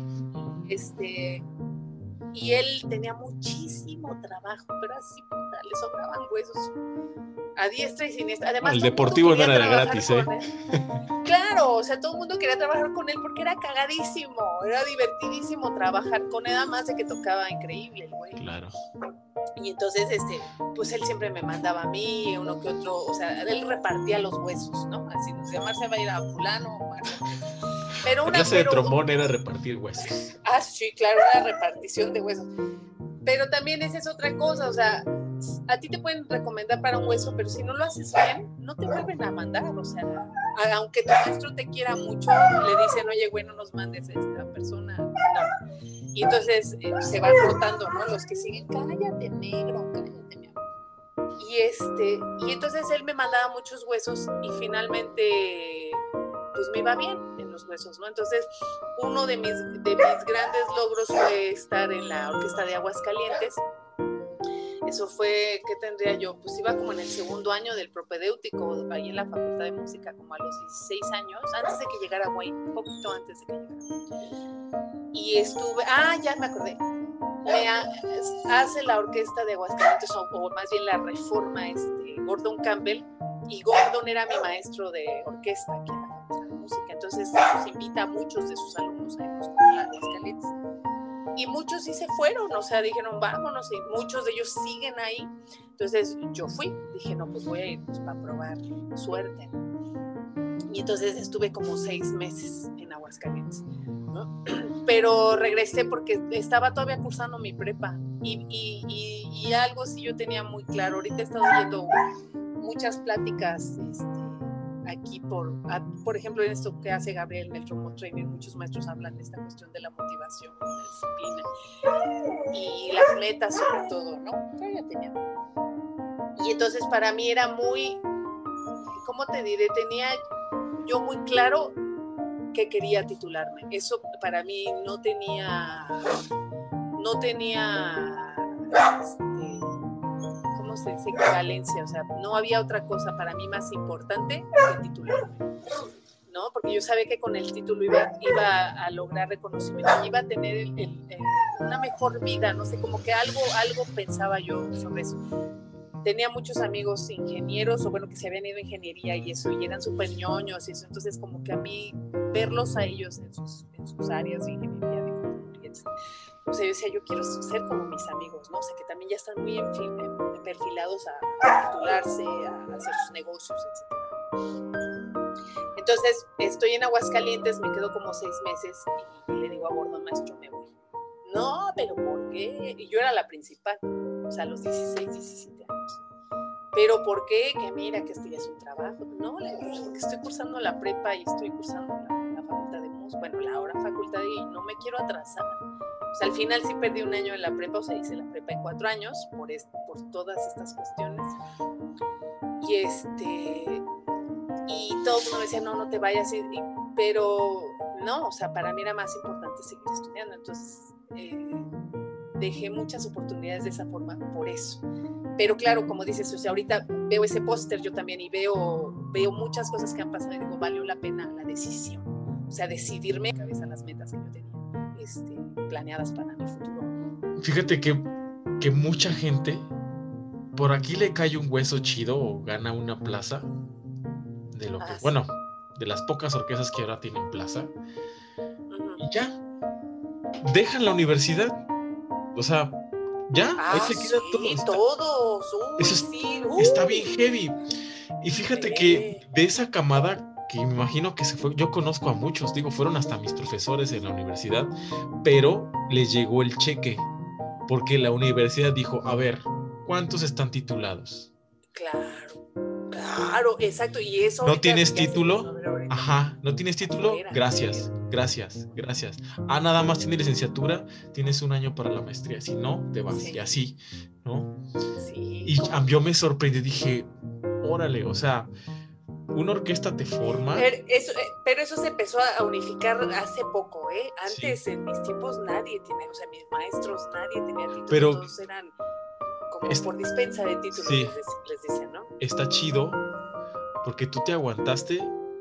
Este, y él tenía muchísimo trabajo, pero así, puta, le sobraban huesos a diestra y siniestra. Además, el deportivo no era gratis, ¿eh? Claro, o sea, todo el mundo quería trabajar con él porque era cagadísimo, era divertidísimo trabajar con él, además de que tocaba increíble el güey. Claro. Y entonces, este, pues él siempre me mandaba a mí, uno que otro, o sea, él repartía los huesos, ¿no? Así, nos decía, Marcia va a ir a fulano, Marcia. Pero una La clase pero, de trombón era repartir huesos. Ah, sí, claro, una repartición de huesos. Pero también esa es otra cosa, o sea, a ti te pueden recomendar para un hueso, pero si no lo haces bien, no te vuelven a mandar, o sea, aunque tu maestro te quiera mucho, le dicen, oye, güey, no nos mandes a esta persona, no. Y entonces eh, se van rotando, ¿no? Los que siguen, cállate, negro, cállate, mi amor. Y, este, y entonces él me mandaba muchos huesos y finalmente, pues me iba bien en los huesos, ¿no? Entonces, uno de mis, de mis grandes logros fue estar en la Orquesta de Aguascalientes. Eso fue, ¿qué tendría yo? Pues iba como en el segundo año del propedéutico, ahí en la Facultad de Música, como a los dieciséis años, antes de que llegara Wayne, un poquito antes de que llegara. Y estuve, ah, ya me acordé, me ha, hace la Orquesta de Aguascalientes, o, o más bien la reforma, este, Gordon Campbell, y Gordon era mi maestro de orquesta aquí en la Facultad de Música, entonces pues, invita a muchos de sus alumnos a irnos con la Aguascalientes. Y muchos sí se fueron, o sea, dijeron, vámonos, y muchos de ellos siguen ahí. Entonces yo fui, dije, no, pues voy a ir pues, para probar suerte. Y entonces estuve como seis meses en Aguascalientes, ¿no? Pero regresé porque estaba todavía cursando mi prepa. Y, y, y, y algo sí yo tenía muy claro. Ahorita he estado oyendo muchas pláticas este, aquí, por, por ejemplo, en esto que hace Gabriel en el Trombone Training, muchos maestros hablan de esta cuestión de la motivación, de la disciplina y las metas sobre todo, ¿no? Yo ya tenía. Y entonces para mí era muy, ¿cómo te diré? Tenía yo muy claro que quería titularme. Eso para mí no tenía, no tenía, este, ¿cómo se dice? Equivalencia, o sea, no había otra cosa para mí más importante que titularme, ¿no? Porque yo sabía que con el título iba, iba a lograr reconocimiento, iba a tener el, el, el, una mejor vida, no sé, como que algo, algo pensaba yo sobre eso. Tenía muchos amigos ingenieros, o bueno, que se habían ido a ingeniería y eso, y eran súper ñoños y eso, entonces como que a mí verlos a ellos en sus, en sus áreas de ingeniería, de contaduría, o sea, yo decía, yo quiero ser como mis amigos, ¿no? O sea, que también ya están muy en fin, en, perfilados a, a titularse, a, a hacer sus negocios, etcétera. Entonces, estoy en Aguascalientes, me quedo como seis meses y, y le digo a Gordon, maestro, me voy. No, pero ¿por qué? Y yo era la principal, o sea, a los dieciséis, diecisiete años. ¿Pero por qué? Que mira, que este ya es un trabajo. No, le digo, porque estoy cursando la prepa y estoy cursando la, la facultad de música, bueno, la ahora facultad, y no me quiero atrasar. O sea, al final sí perdí un año en la prepa, o sea, hice la prepa en cuatro años por, es, por todas estas cuestiones. Y este, y todo el mundo me decía, no, no te vayas, y, y, pero no, o sea, para mí era más importante seguir estudiando. Entonces, eh, dejé muchas oportunidades de esa forma por eso. Pero claro, como dices, o sea, ahorita veo ese póster yo también y veo, veo muchas cosas que han pasado y digo, valió la pena la decisión. O sea, decidirme en cabeza las metas que yo tenía este, planeadas para mi futuro. Fíjate que, que mucha gente por aquí le cae un hueso chido o gana una plaza de lo que, ah, bueno, sí. de las pocas orquestas que ahora tienen plaza. Uh-huh. Y ya, dejan la universidad. O sea, ya, ah, ahí se queda sí, todo. Está, todos. Uy, eso es, sí, uy. Está bien heavy. Y fíjate sí. que de esa camada que me imagino que se fue, yo conozco a muchos, digo, fueron hasta mis profesores en la universidad, pero les llegó el cheque, porque la universidad dijo, a ver, ¿cuántos están titulados? Claro, claro, exacto. Y eso ¿No tienes título? Se Ajá, ¿no tienes título? Afuera. Gracias, gracias, gracias. Ah, nada más tienes licenciatura, tienes un año para la maestría, si no, te vas, sí. y así, ¿no? Sí. Y yo me sorprendí, dije, órale, o sea, una orquesta te forma. Pero eso, pero eso se empezó a unificar hace poco, ¿eh? Antes, sí. en mis tiempos, nadie tenía, o sea, mis maestros, nadie tenía título, pero todos eran como es, por dispensa de títulos, sí, les, les dicen, ¿no? Está chido, porque tú te aguantaste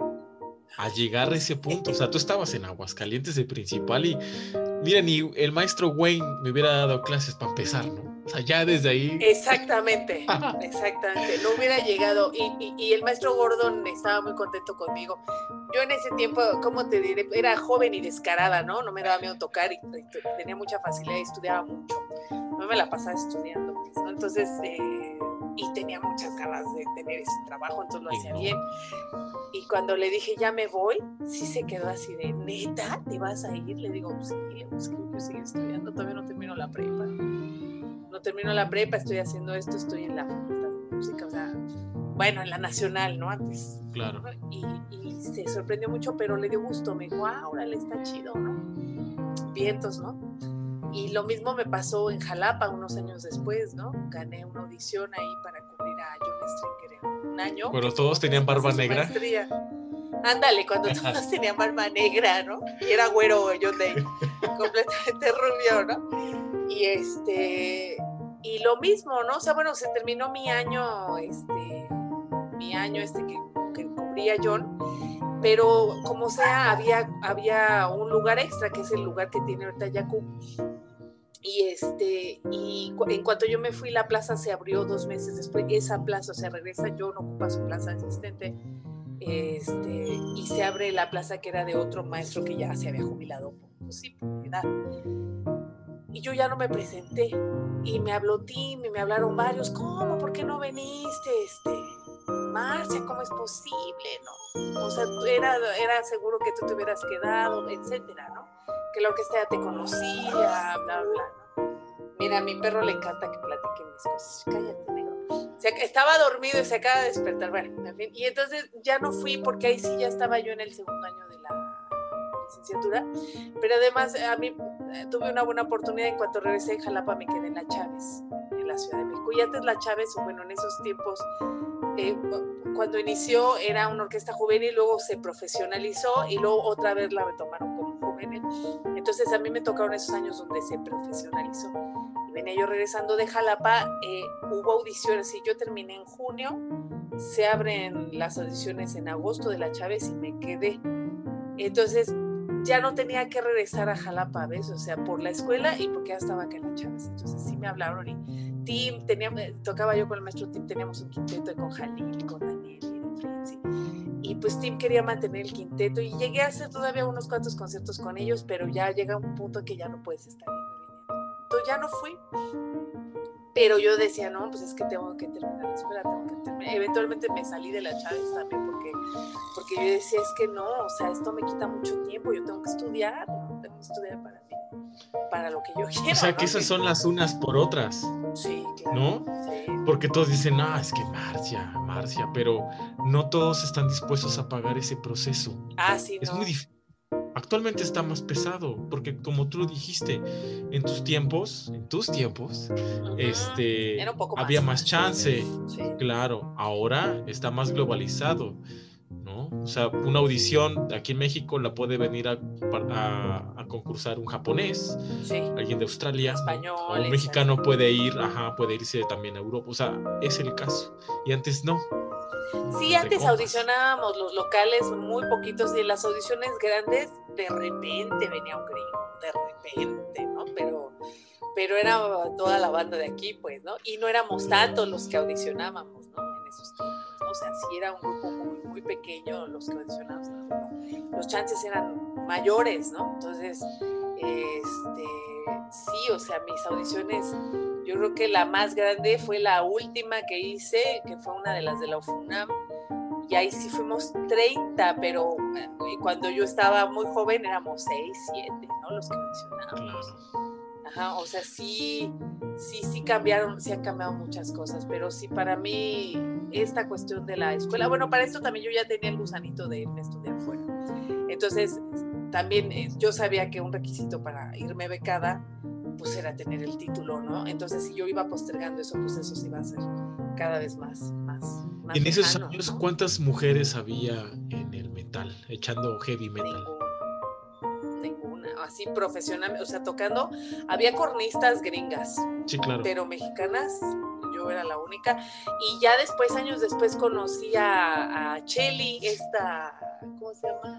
a llegar a ese punto, o sea, tú estabas en Aguascalientes de principal y, mira, ni el maestro Wayne me hubiera dado clases para empezar, ¿no? O sea, ya desde ahí... Exactamente, exactamente, no hubiera llegado, y, y, y el maestro Gordon estaba muy contento conmigo. Yo en ese tiempo, ¿cómo te diré? Era joven y descarada, ¿no? No me daba miedo tocar y, y tenía mucha facilidad y estudiaba mucho. No me la pasaba estudiando, pues, ¿no? Entonces, eh, y tenía muchas ganas de tener ese trabajo, entonces lo hacía bien. Y cuando le dije, ya me voy, sí se quedó así de, ¿neta? ¿Te vas a ir? Le digo, sí, pues que yo sigo estudiando, todavía no termino la prepa. No termino la prepa, estoy haciendo esto, estoy en la facultad de música, o sea, bueno, en la nacional, ¿no? Antes. Claro. Y, y se sorprendió mucho, pero le dio gusto, me dijo, ah, órale, está chido, ¿no? Vientos, ¿no? Y lo mismo me pasó en Jalapa unos años después, ¿no? Gané una audición ahí para cubrir a John Stringer un año. Pero todos tenían barba negra. Maestría. Ándale, cuando todos tenían barba negra, ¿no? Y era güero John Day, completamente rubio, ¿no? Y este, y lo mismo, ¿no? O sea, bueno, se terminó mi año, este, mi año este que, que cubría John, pero como sea, había, había un lugar extra, que es el lugar que tiene ahorita Yacu. Y este, y cu- en cuanto yo me fui, la plaza se abrió dos meses después, esa plaza, o sea, regresa, John ocupa su plaza de asistente, este, y se abre la plaza que era de otro maestro que ya se había jubilado, pues sí, por edad. Y yo ya no me presenté, y me habló Tim, y me hablaron varios, ¿cómo? ¿Por qué no veniste? Este, Marcia, ¿cómo es posible? ¿No? O sea, era, era seguro que tú te hubieras quedado, etcétera, ¿no? Que la orquesta ya te conocía, bla, bla, ¿no? Mira, a mi perro le encanta que platique mis cosas. Cállate, negro. O sea, estaba dormido y se acaba de despertar, bueno, en fin. Y entonces ya no fui porque ahí sí ya estaba yo en el segundo año de la licenciatura, pero además a mí eh, tuve una buena oportunidad. En cuanto regresé en Jalapa me quedé en la Chávez, en la Ciudad de México. Y antes la Chávez, bueno, en esos tiempos, eh, cuando inició era una orquesta juvenil, luego se profesionalizó y luego otra vez la retomaron como juvenil. Entonces a mí me tocaron esos años donde se profesionalizó. Y venía yo regresando de Jalapa, eh, hubo audiciones y yo terminé en junio, se abren las audiciones en agosto de la Chávez y me quedé. Entonces ya no tenía que regresar a Jalapa, ¿ves? O sea, por la escuela y porque ya estaba acá en la Chávez. Entonces sí me hablaron y Tim, tenía, tocaba yo con el maestro Tim, teníamos un quinteto con Jalil, con Daniel y Fritz. Y, y pues Tim quería mantener el quinteto y llegué a hacer todavía unos cuantos conciertos con ellos, pero ya llega un punto que ya no puedes estar viniendo. Entonces ya no fui. Pero yo decía, no, pues es que tengo que terminar la escuela, tengo que terminar. Eventualmente me salí de la Chávez también porque porque yo decía, es que no, o sea, esto me quita mucho tiempo, yo tengo que estudiar, ¿no? Tengo que estudiar para mí, para lo que yo quiero. O sea, ¿no? que esas son las unas por otras. Sí, claro. ¿No? Sí. Porque todos dicen, ah, es que Marcia, Marcia, pero no todos están dispuestos a pagar ese proceso. Ah, sí, es no. muy difícil. Actualmente está más pesado, porque como tú dijiste, en tus tiempos, en tus tiempos, uh-huh. este, Era un poco más había más fácil. chance. Sí. Claro, ahora está más globalizado, ¿no? O sea, una audición aquí en México la puede venir a, a, a concursar un japonés, sí. alguien de Australia, español, o un mexicano puede ir, ajá, puede irse también a Europa. O sea, es el caso. Y antes no. Sí, antes compas. audicionábamos los locales muy poquitos y en las audiciones grandes de repente venía un gringo, de repente, ¿no? Pero, pero era toda la banda de aquí, pues, ¿no? Y no éramos tantos los que audicionábamos, ¿no? En esos tiempos, ¿no? O sea, sí era un grupo muy, muy pequeño los que audicionábamos, ¿no? Los chances eran mayores, ¿no? Entonces, este, sí, o sea, mis audiciones... Yo creo que la más grande fue la última que hice, que fue una de las de la UFUNAM, y ahí sí fuimos treinta, pero cuando yo estaba muy joven éramos seis, siete, ¿no? Los que mencionábamos. Claro. Ajá, o sea, sí, sí, sí cambiaron, sí han cambiado muchas cosas, pero sí para mí esta cuestión de la escuela, bueno, para esto también yo ya tenía el gusanito de irme a estudiar fuera. Entonces, también yo sabía que un requisito para irme becada pues era tener el título, ¿no? Entonces, si yo iba postergando eso, pues eso sí iba a ser cada vez más, más, más En lejano, esos años, ¿no? ¿Cuántas mujeres había en el metal, echando heavy metal? Ninguna, ninguna, así profesional, o sea, tocando, había cornistas gringas, sí, claro, pero mexicanas, yo era la única, y ya después, años después, conocí a, a Cheli, esta, ¿cómo se llama?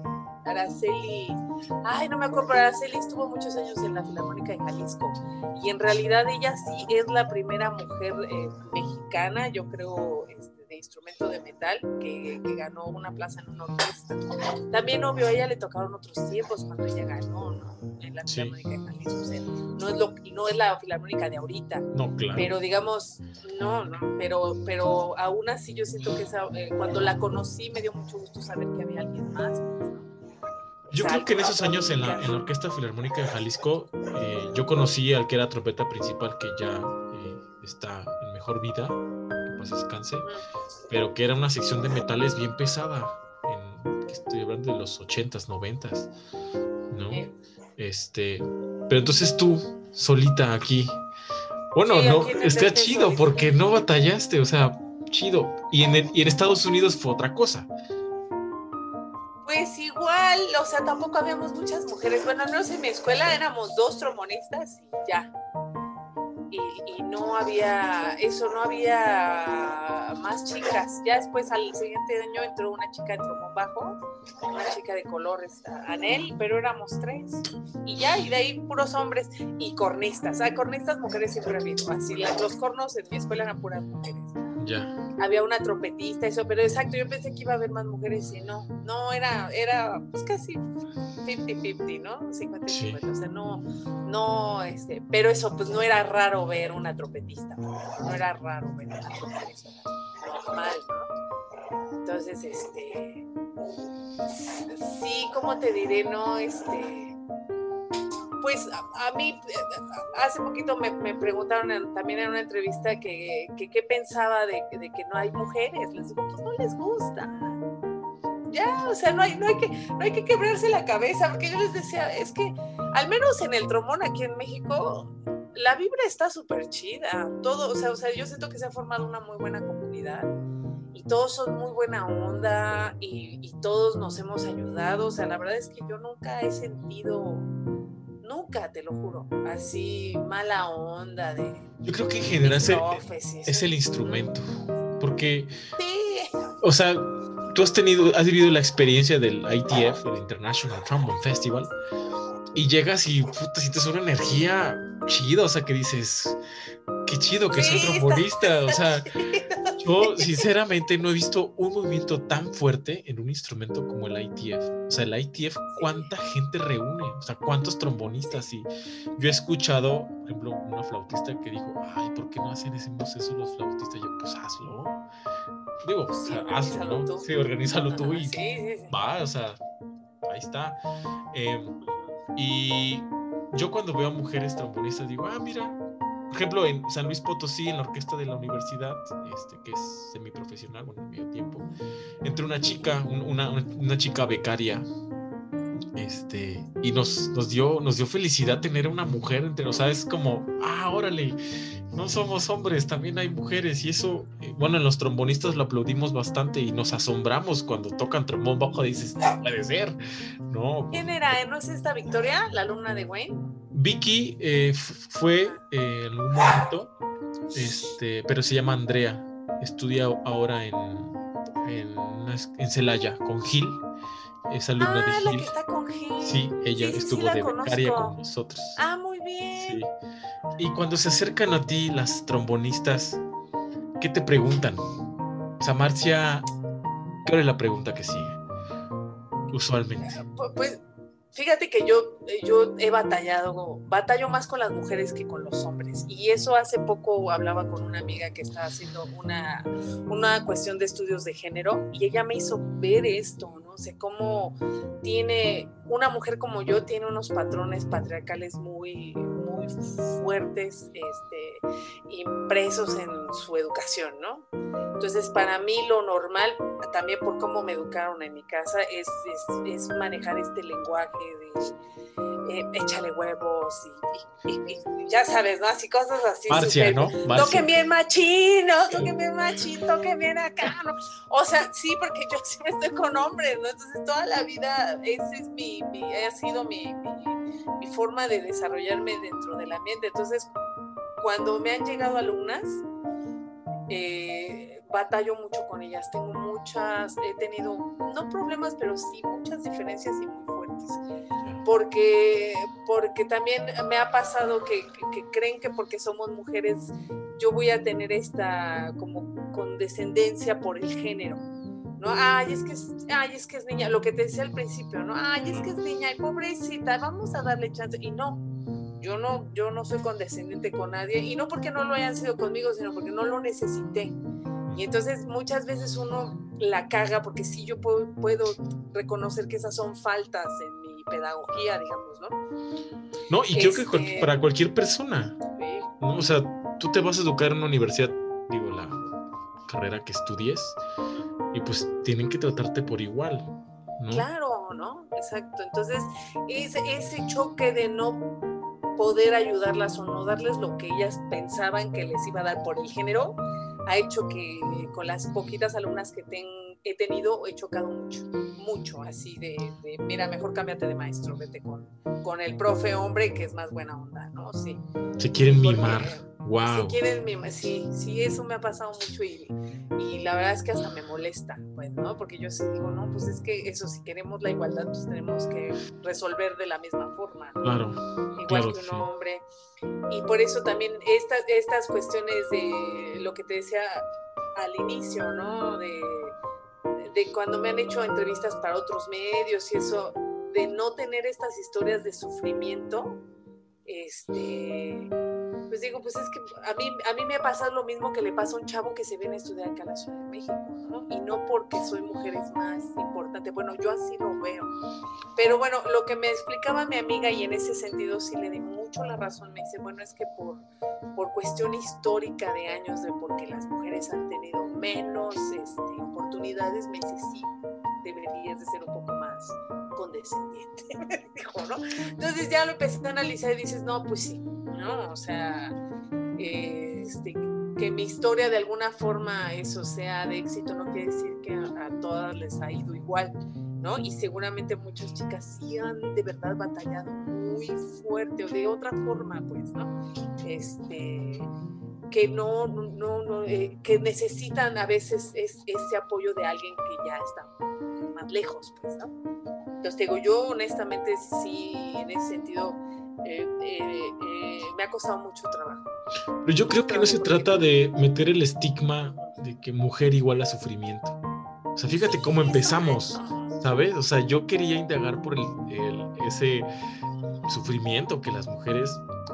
Araceli, ay, no me acuerdo, pero Araceli estuvo muchos años en la Filarmónica de Jalisco y en realidad ella sí es la primera mujer eh, mexicana, yo creo, este, de instrumento de metal que, que ganó una plaza en una orquesta. También, obvio, a ella le tocaron otros tiempos cuando ella ganó, ¿no? En la Filarmónica sí. de Jalisco, o sea, no es, lo, no es la Filarmónica de ahorita, no, claro. Pero digamos, no, no, pero, pero aún así yo siento que esa, eh, cuando la conocí me dio mucho gusto saber que había alguien más, ¿no? Yo creo que en esos años en la, en la Orquesta Filarmónica de Jalisco, eh, yo conocí al que era trompeta principal, que ya eh, está en mejor vida, que pues descanse, pero que era una sección de metales bien pesada, en, que estoy hablando de los ochentas, noventas, ¿no? Este, pero entonces tú, solita aquí, bueno, sí, no, está chido solita. Porque no batallaste, o sea, chido, y en, el, y en Estados Unidos fue otra cosa. Pues igual, o sea, tampoco habíamos muchas mujeres. Bueno, al menos en mi escuela éramos dos trombonistas y ya. Y, y no había, eso, no había más chicas. Ya después, al siguiente año, entró una chica de trombón bajo, una chica de color, esta, Anel, pero éramos tres. Y ya, y de ahí puros hombres y cornistas. Ah, cornistas mujeres siempre había. Así, los cornos en mi escuela eran puras mujeres. Ya. Había una trompetista, eso, pero exacto, yo pensé que iba a haber más mujeres y no, no, era, era pues casi cincuenta cincuenta, ¿no? cincuenta cincuenta, sí. O sea, no, no, este, pero eso, pues no era raro ver una trompetista, no era raro ver una trompetista, normal, ¿no? Entonces, este, sí, ¿cómo te diré, no? Este... Pues a, a mí, hace poquito me, me preguntaron en, también en una entrevista que qué pensaba de, de que no hay mujeres. Les digo, pues no les gusta. Ya, o sea, no hay, no, hay que, no hay que quebrarse la cabeza, porque yo les decía, es que al menos en el trombón aquí en México, la vibra está súper chida. Todo, o sea, o sea, yo siento que se ha formado una muy buena comunidad. Y todos son muy buena onda y, y todos nos hemos ayudado. O sea, la verdad es que yo nunca he sentido... Nunca, te lo juro, así mala onda de... Yo creo que en general es, profes, es el instrumento, porque, sí. O sea, tú has tenido, has vivido la experiencia del I T F, el International Trombone Festival, y llegas y puta, sientes una energía chida, o sea, que dices, qué chido que sí, soy trombonista, o sea, yo sinceramente no he visto un movimiento tan fuerte en un instrumento como el I T F. O sea, el I T F, ¿cuánta gente reúne? O sea, ¿cuántos trombonistas? Y yo he escuchado por ejemplo, una flautista que dijo, ay, ¿por qué no hacen ese eso los flautistas? Yo, pues hazlo. Digo, Pues o sí, sea, hazlo, ¿no? tú. Sí, organízalo tú Ajá, y sí, sí, sí. va, o sea, ahí está. Eh, y yo cuando veo a mujeres trombonistas digo, ah, mira, por ejemplo, en San Luis Potosí, en la orquesta de la universidad, este, que es semiprofesional, bueno, en medio tiempo, entró una chica, un, una, una chica becaria, este, y nos, nos, dio, nos dio felicidad tener a una mujer entre nosotros, o sea, es como, ah, órale, no somos hombres, también hay mujeres, y eso, eh, bueno, en los trombonistas lo aplaudimos bastante y nos asombramos cuando tocan trombón bajo, dices, no puede ser, ¿no? ¿Quién era? ¿No es esta Victoria, la alumna de Wayne? Vicky eh, fue eh, en algún momento, este, pero se llama Andrea, estudia ahora en, en, en Celaya con Gil, es alumna de Ah, la Gil. que está con Gil. Sí, ella Sí, sí, sí, estuvo la de becaria con conozco. nosotros. Ah, muy bien. Sí. Y cuando se acercan a ti las trombonistas, ¿qué te preguntan? O sea, Marcia, ¿cuál es la pregunta que sigue? Usualmente. Pues fíjate que yo, yo he batallado, batallo más con las mujeres que con los hombres. Y eso hace poco hablaba con una amiga que está haciendo una, una cuestión de estudios de género y ella me hizo ver esto, ¿no? O sea, cómo tiene, una mujer como yo tiene unos patrones patriarcales muy, muy fuertes, este, impresos en su educación, ¿no? Entonces, para mí lo normal, también por cómo me educaron en mi casa, es, es, es manejar este lenguaje de eh, échale huevos y, y, y, y ya sabes, ¿no? Así cosas así. Marcia, super, ¿no? Marcia. Toquen bien machín, ¿no? Toquen bien machín, toquen bien acá, ¿no? O sea, sí, porque yo siempre estoy con hombres, ¿no? Entonces, toda la vida, ese es mi, mi ha sido mi, mi, mi forma de desarrollarme dentro del ambiente. Entonces, cuando me han llegado alumnas, Eh, batallo mucho con ellas, tengo muchas, he tenido, no problemas, pero sí muchas diferencias y muy fuertes, porque, porque también me ha pasado que, que, que creen que porque somos mujeres yo voy a tener esta como condescendencia por el género, ¿no? Ay, es que es, ay, es que es niña, lo que te decía al principio, ¿no? Ay, es que es niña, y pobrecita, vamos a darle chance, y no. Yo no, yo no soy condescendiente con nadie, y no porque no lo hayan sido conmigo, sino porque no lo necesité. Y entonces muchas veces uno la caga, porque sí yo puedo, puedo reconocer que esas son faltas en mi pedagogía, digamos, ¿no? No, y este... creo que para cualquier persona, sí. ¿no? O sea, tú te vas a educar en una universidad, digo, la carrera que estudies, y pues tienen que tratarte por igual, ¿no? Claro, ¿no? Exacto. Entonces, ese, ese choque de no poder ayudarlas o no darles lo que ellas pensaban que les iba a dar por el género, ha hecho que con las poquitas alumnas que ten, he tenido, he chocado mucho, mucho, así de, de mira, mejor cámbiate de maestro, vete con, con el profe hombre que es más buena onda, ¿no? Sí. Se quieren sí, mimar, wow. Se quieren mimar, sí, sí, eso me ha pasado mucho y, y la verdad es que hasta me molesta, pues, ¿no? Porque yo sí digo, no, pues es que eso, si queremos la igualdad, pues tenemos que resolver de la misma forma, ¿no? Claro. Igual claro, que un sí. hombre. Y por eso también esta, estas cuestiones de lo que te decía al inicio, ¿no? De, de cuando me han hecho entrevistas para otros medios y eso, de no tener estas historias de sufrimiento, este... pues digo, pues es que a mí, a mí me ha pasado lo mismo que le pasa a un chavo que se viene a estudiar acá a la Ciudad de México, ¿no? Y no porque soy mujer es más importante, bueno, yo así lo veo. Pero bueno, lo que me explicaba mi amiga, y en ese sentido sí le di mucho la razón, me dice, bueno, es que por, por cuestión histórica de años, de porque las mujeres han tenido menos este, oportunidades, me dice, sí, deberías de ser un poco más condescendiente, me dijo, ¿no? Entonces ya lo empecé a analizar y dices, no, pues sí, ¿no? O sea, eh, este, que mi historia de alguna forma eso sea de éxito no quiere decir que a, a todas les ha ido igual, ¿no? Y seguramente muchas chicas sí han de verdad batallado muy fuerte o de otra forma, pues, ¿no? Este, que no, no, no eh, que necesitan a veces es, ese apoyo de alguien que ya está más lejos, pues, ¿no? Entonces te digo, yo honestamente sí, en ese sentido, Eh, eh, eh, me ha costado mucho trabajo. Pero yo creo que no se trata de meter el estigma de que mujer igual a sufrimiento. O sea, fíjate cómo empezamos, ¿sabes? O sea, yo quería indagar por el, el, ese sufrimiento que las mujeres, entre comillas,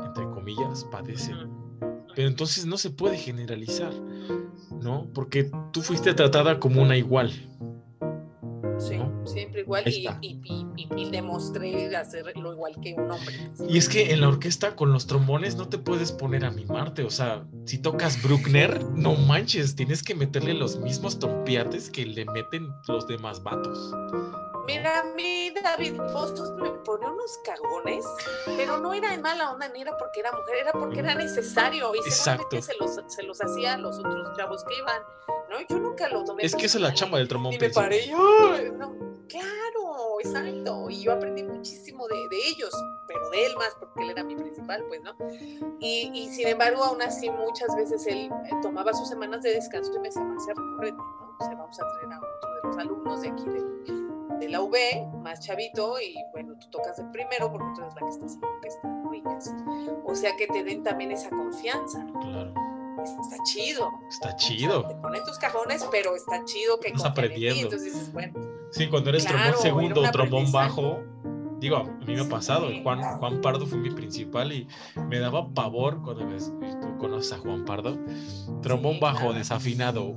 comillas, padecen. Ujú. Pero entonces no se puede generalizar, ¿no? Porque tú fuiste tratada como una igual, Sí, ¿no? siempre igual Ahí y, está. y, y, y, y demostré hacerlo igual que un hombre. Y es que en la orquesta con los trombones no te puedes poner a mimarte, o sea, si tocas Bruckner, no manches, tienes que meterle los mismos trompiates que le meten los demás vatos. Mira, a mí David Bustos me pone unos cagones, pero no era en mala onda ni era porque era mujer, era porque era necesario y seguramente se los, se los hacía a los otros chavos que iban, ¿no? Yo nunca lo tomé. Es que esa es la chamba del trombón ni me principal. paré yo, no, claro, exacto, y yo aprendí muchísimo de, de ellos, pero de él más porque él era mi principal, pues, ¿no? Y, y sin embargo, aún así, muchas veces él eh, tomaba sus semanas de descanso y me decía, Marcia, recórrete, ¿no? O sea, vamos a traer a otro de los alumnos de aquí de de la U B, más chavito, y bueno, tú tocas el primero porque tú eres la que estás en la orquesta, ¿no? Y así. O sea, que te den también esa confianza. Claro. Está chido. Está chido. O sea, te ponen tus cajones, pero está chido que estás confíen aprendiendo. En ti. Entonces dices, bueno. Sí, cuando eres claro, trombón segundo o trombón bajo, digo, a mí me ha pasado, sí. Juan, Juan Pardo fue mi principal y me daba pavor cuando me, tú conoces a Juan Pardo, trombón sí, bajo, claro. Desafinado,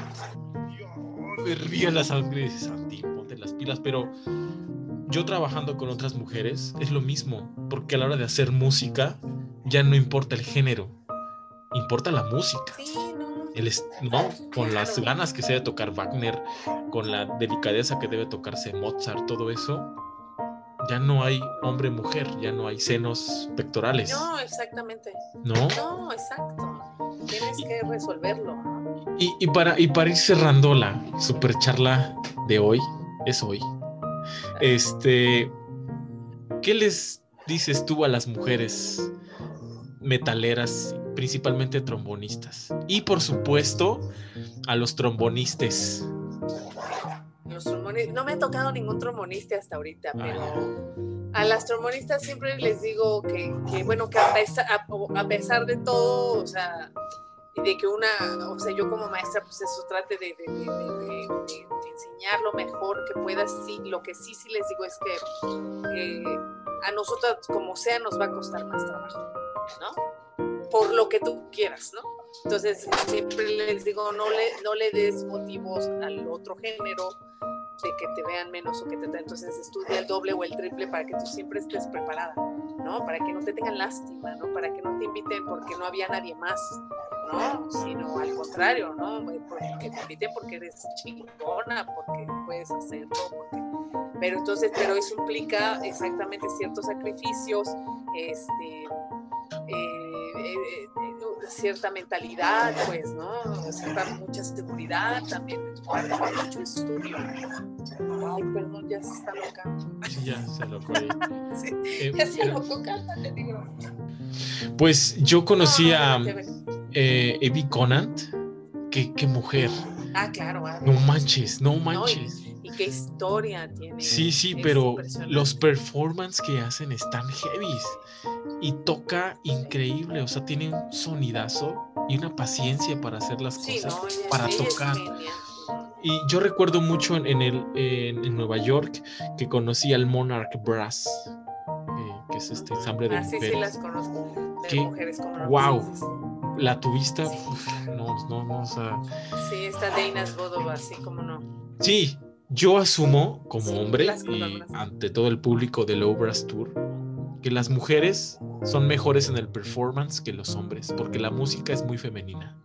me hervía la sangre y dices, Santi, ponte las pilas, pero yo trabajando con otras mujeres es lo mismo, porque a la hora de hacer música ya no importa el género, importa la música. Sí, no. El, ¿no? Con las ganas que se debe tocar Wagner, con la delicadeza que debe tocarse Mozart, todo eso, ya no hay hombre-mujer, ya no hay senos pectorales. No, exactamente. ¿No? No, exacto. Tienes que resolverlo, ¿no? Y, y, para, y para ir cerrando la super charla de hoy, es hoy, este, ¿qué les dices tú a las mujeres metaleras, principalmente trombonistas? Y por supuesto, a los trombonistas. Los trombonistas, no me ha tocado ningún trombonista hasta ahorita, pero a las trombonistas siempre les digo que, que bueno, que a pesar, a, a pesar de todo, o sea, de que una, o sea, yo como maestra, pues eso trate de, de, de, de, de, de enseñar lo mejor que pueda. Sí, lo que sí, sí les digo es que, que a nosotras, como sea, nos va a costar más trabajo, ¿no? Por lo que tú quieras, ¿no? Entonces, siempre les digo, no le, no le des motivos al otro género de que te vean menos o que te... Entonces, estudia el doble o el triple para que tú siempre estés preparada, ¿no? Para que no te tengan lástima, ¿no? Para que no te inviten porque no había nadie más, ¿no? Sino al contrario, ¿no? Que te inviten porque eres chingona, porque puedes hacerlo, porque... Pero entonces, pero eso implica exactamente ciertos sacrificios, este... Eh, eh, eh, cierta mentalidad, pues, ¿no? Cierta mucha seguridad también, mucho estudio. Ay, perdón, ya se está loca. Sí, ya se locó ahí. Sí, eh, ya se locó, cálmate, negro. Pues yo conocí no, a eh, Evie Conant, qué, qué mujer. Ah, claro. Ah, no manches, no manches. No, y, y qué historia tiene. Sí, sí, pero los performances que hacen están heavies. Y toca increíble, o sea, tiene un sonidazo y una paciencia para hacer las sí, cosas, no, ella, para ella tocar. Es y yo recuerdo mucho en, en, el, en, en Nueva York que conocí al Monarch Brass, eh, que es este ensamble de ah, mujeres. Sí, sí, las conozco. De que, mujeres como wow, sí, sí, sí. La tuviste, sí. uf, no, no, no, o sea. Sí, está Dana Svodova, así como no. Sí, yo asumo como sí, hombre y ante todo el público del Low Brass Tour que las mujeres son mejores en el performance que los hombres, porque la música es muy femenina,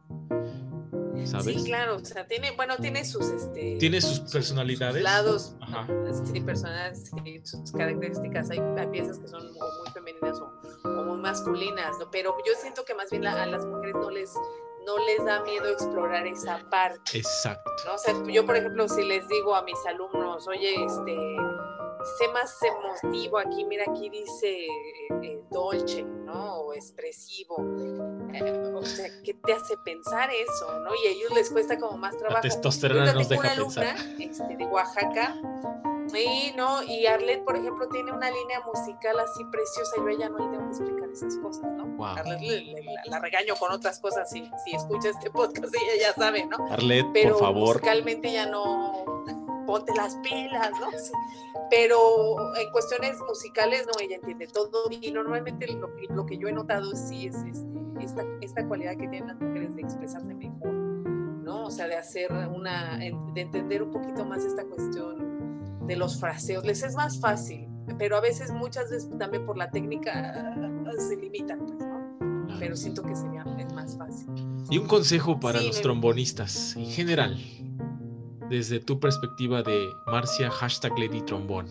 ¿sabes? Sí, claro, o sea, tiene, bueno, tiene sus, este... Tiene sus personalidades. Sus lados, ajá. Sí, personas, sí, sus características, hay, hay piezas que son muy femeninas o, o muy masculinas, ¿no? Pero yo siento que más bien la, a las mujeres no les... no les da miedo explorar esa parte. Exacto. ¿No? O sea, yo, por ejemplo, si les digo a mis alumnos, oye, este... sé más emotivo, aquí, mira, aquí dice eh, dolce, ¿no? O expresivo. Eh, o sea, ¿qué te hace pensar eso, no? Y a ellos les cuesta como más trabajo. La testosterona yo nos deja una alumna, pensar. Este, de Oaxaca, y, ¿no? Y Arlet, por ejemplo, tiene una línea musical así preciosa, yo a ella no le tengo que explicar esas cosas, ¿no? Wow. Arlet le, le, la, la regaño con otras cosas, si, si escucha este podcast, ella ya sabe, ¿no? Arlet, pero por favor. musicalmente ya no... ponte las pilas, ¿no? Sí. Pero en cuestiones musicales, no, ella entiende todo y normalmente lo, lo que yo he notado sí es este, esta, esta cualidad que tienen las mujeres de expresarse mejor, ¿no? O sea, de hacer una, de entender un poquito más esta cuestión de los fraseos. Les es más fácil, pero a veces, muchas veces también por la técnica se limitan, pues, ¿no? Claro. Pero siento que sería es más fácil. Y un consejo para sí, los no, trombonistas en general, desde tu perspectiva de Marcia, hashtag Lady Trombón.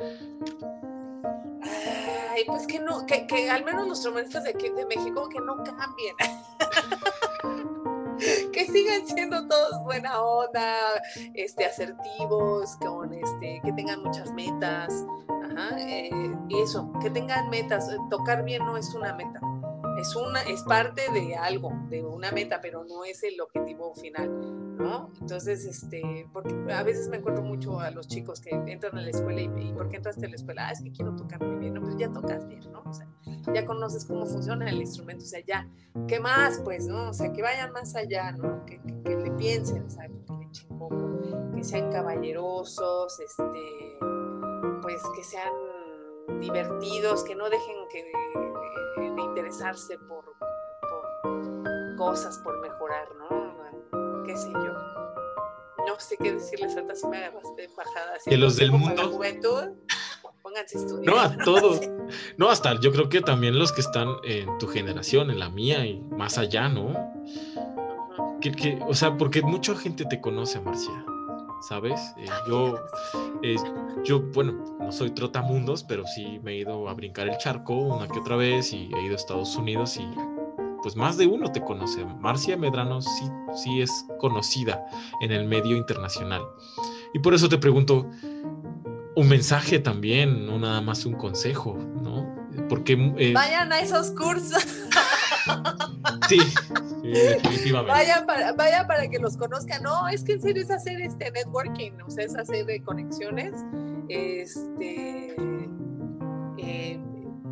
Ay, pues que no, que, que al menos los trombonistas de aquí de México que no cambien. Que sigan siendo todos buena onda, este, asertivos, con este, que tengan muchas metas, ajá, eh, y eso, que tengan metas. Tocar bien no es una meta, es una, es parte de algo, de una meta, pero no es el objetivo final, ¿no? Entonces, este, porque a veces me encuentro mucho a los chicos que entran a la escuela y, y ¿por qué entraste a la escuela? Ah, es que quiero tocar muy bien, no, pues ya tocas bien, ¿no? O sea, ya conoces cómo funciona el instrumento, o sea, ya, ¿qué más? Pues, ¿no? O sea, que vayan más allá, ¿no? Que, que, que le piensen, ¿sabes? Que le echen coco, que sean caballerosos, este, pues, que sean divertidos, que no dejen que, de, de interesarse por, por cosas, por mejorar, ¿no? Qué sé yo. No sé qué decirles, ahorita si me agarraste en bajada. Que los del mundo... Para la juventud, pónganse a estudiar. No, a todos. No, hasta yo creo que también los que están en tu generación, en la mía y más allá, ¿no? Uh-huh. Que, que, o sea, porque mucha gente te conoce, Marcia, ¿sabes? Eh, yo, eh, yo, bueno, no soy trotamundos, pero sí me he ido a brincar el charco una que otra vez y he ido a Estados Unidos y pues más de uno te conoce. Marcia Medrano sí, sí es conocida en el medio internacional. Y por eso te pregunto, un mensaje también, no nada más un consejo, ¿no? Porque eh, vayan a esos cursos. Sí, sí, definitivamente. Vaya para, vaya para que los conozcan. No, es que en serio es hacer este networking, o sea, es hacer de conexiones. Este, eh,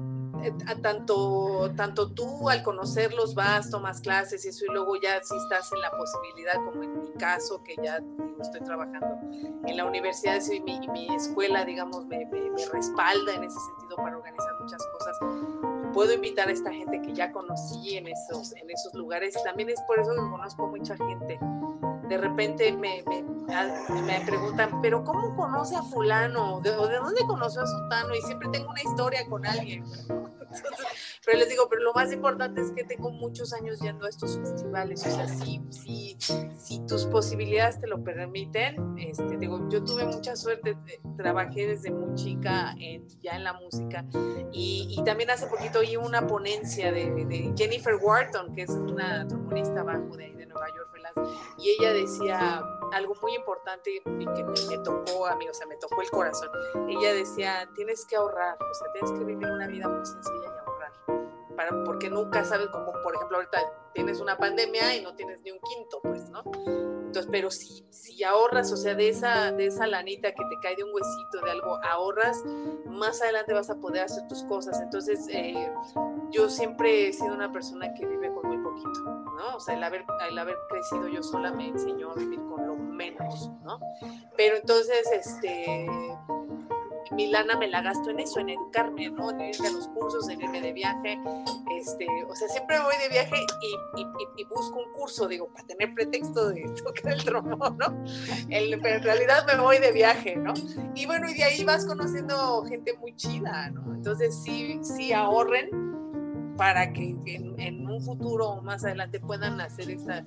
tanto, tanto tú al conocerlos vas, tomas clases y eso, y luego ya si estás en la posibilidad, como en mi caso, que ya digo, estoy trabajando en la universidad y mi, mi escuela, digamos, me, me, me respalda en ese sentido para organizar muchas cosas. Puedo invitar a esta gente que ya conocí en esos, en esos lugares, y también es por eso que conozco mucha gente. De repente me, me, me preguntan, ¿pero cómo conoce a fulano? ¿De, ¿De dónde conoció a sutano? Y siempre tengo una historia con alguien. Entonces, pero les digo, pero lo más importante es que tengo muchos años yendo a estos festivales. O sea, si, si, si tus posibilidades te lo permiten, este, digo, yo tuve mucha suerte, trabajé desde muy chica en, ya en la música, y, y también hace poquito oí una ponencia de, de Jennifer Wharton, que es una trombonista bajo de ahí de Nueva York, y ella decía algo muy importante y que me, me tocó a mí, o sea, me tocó el corazón. Ella decía, tienes que ahorrar, o sea, tienes que vivir una vida muy sencilla y ahorrar, para, porque nunca sabes cómo, por ejemplo, ahorita tienes una pandemia y no tienes ni un quinto, pues, ¿no? Entonces, pero si, si ahorras, o sea, de esa, de esa lanita que te cae de un huesito, de algo, ahorras, más adelante vas a poder hacer tus cosas. Entonces, eh, yo siempre he sido una persona que vive con muy poquito, ¿no? O sea, el haber, el haber crecido yo sola me enseñó a vivir con lo menos, ¿no? Pero entonces, este, mi lana me la gasto en eso, en educarme, ¿no? En irme a los cursos, en irme de viaje, este, o sea, siempre voy de viaje y, y, y busco un curso, digo, para tener pretexto de tocar el trombón, ¿no? El, pero en realidad me voy de viaje, ¿no? Y bueno, y de ahí vas conociendo gente muy chida, ¿no? Entonces, sí, sí ahorren para que en, en un futuro o más adelante puedan hacer esta,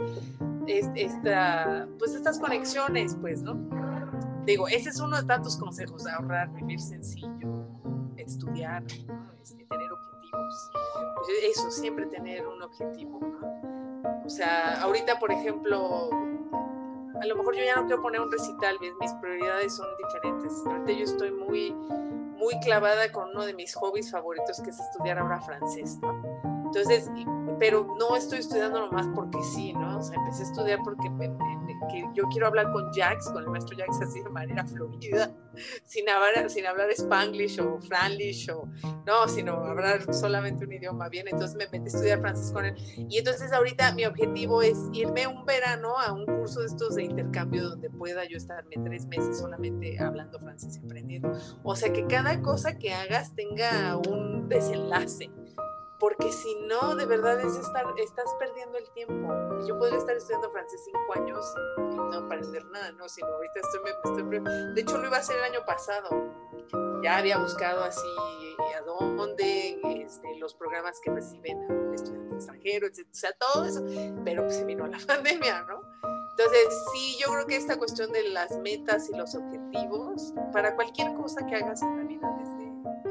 esta, pues estas conexiones, pues, ¿no? Digo, ese es uno de tantos consejos: ahorrar, vivir sencillo, estudiar, ¿no? Este, tener objetivos. Pues eso, siempre tener un objetivo, ¿no? O sea, ahorita, por ejemplo, a lo mejor yo ya no quiero poner un recital, mis prioridades son diferentes. Ahorita yo estoy muy, muy clavada con uno de mis hobbies favoritos, que es estudiar ahora francés, ¿no? Entonces, pero no estoy estudiando nomás porque sí, ¿no? O sea, empecé a estudiar porque me, me, me porque yo quiero hablar con Jax, con el maestro Jax, así de manera fluida, sin hablar, sin hablar Spanglish o Franglish, o no, sino hablar solamente un idioma bien. Entonces me metí a estudiar francés con él. Y entonces ahorita mi objetivo es irme un verano a un curso de estos de intercambio donde pueda yo estarme tres meses solamente hablando francés y aprendiendo. O sea, que cada cosa que hagas tenga un desenlace. Porque si no, de verdad es estar, estás perdiendo el tiempo. Yo podría estar estudiando francés cinco años y no aprender nada, ¿no? Sino ahorita estoy, estoy... De hecho, lo iba a hacer el año pasado. Ya había buscado así a dónde, este, los programas que reciben a un estudiante extranjero, etcétera. O sea, todo eso. Pero pues se vino la pandemia, ¿no? Entonces, sí, yo creo que esta cuestión de las metas y los objetivos, para cualquier cosa que hagas en la vida, desde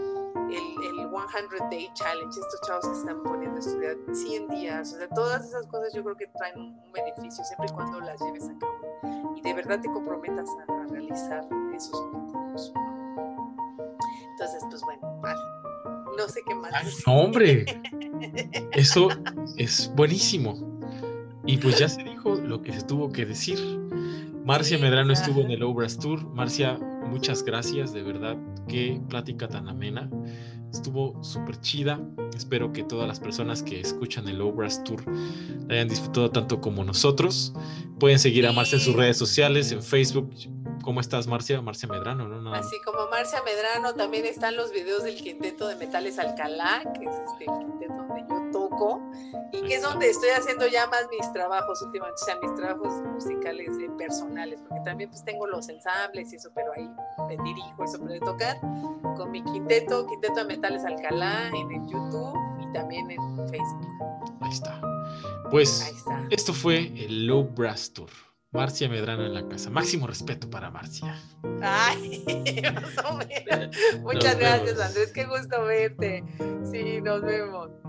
el, el cien Day Challenge, estos chavos que están poniendo a estudiar cien días, o sea, todas esas cosas yo creo que traen un, un beneficio siempre y cuando las lleves a cabo y de verdad te comprometas a, a realizar esos objetivos, ¿no? Entonces, pues bueno, vale. No sé qué más. Ay, no, hombre, eso es buenísimo. Y pues ya se dijo lo que se tuvo que decir. Marcia sí, Medrano ya estuvo en el Obras Tour. Marcia, muchas gracias, de verdad, qué plática tan amena. Estuvo súper chida. Espero que todas las personas que escuchan el Obras Tour la hayan disfrutado tanto como nosotros. Pueden seguir a Marcia en sus redes sociales, en Facebook. ¿Cómo estás, Marcia? Marcia Medrano, ¿no? Nada. Así como Marcia Medrano, también están los videos del quinteto de Metales Alcalá, que es este quinteto donde yo toco, y que es donde estoy haciendo ya más mis trabajos últimamente, o sea, mis trabajos musicales eh, personales, porque también pues tengo los ensambles y eso, pero ahí me dirijo eso, pero de tocar con mi quinteto, quinteto de Metales Alcalá, en el YouTube y también en Facebook. Ahí está. Pues Ahí está. Esto fue el Low Brass Tour. Marcia Medrano en la casa. Máximo respeto para Marcia. Ay, más o menos. Muchas nos gracias, vemos. Andrés. Qué gusto verte. Sí, nos vemos.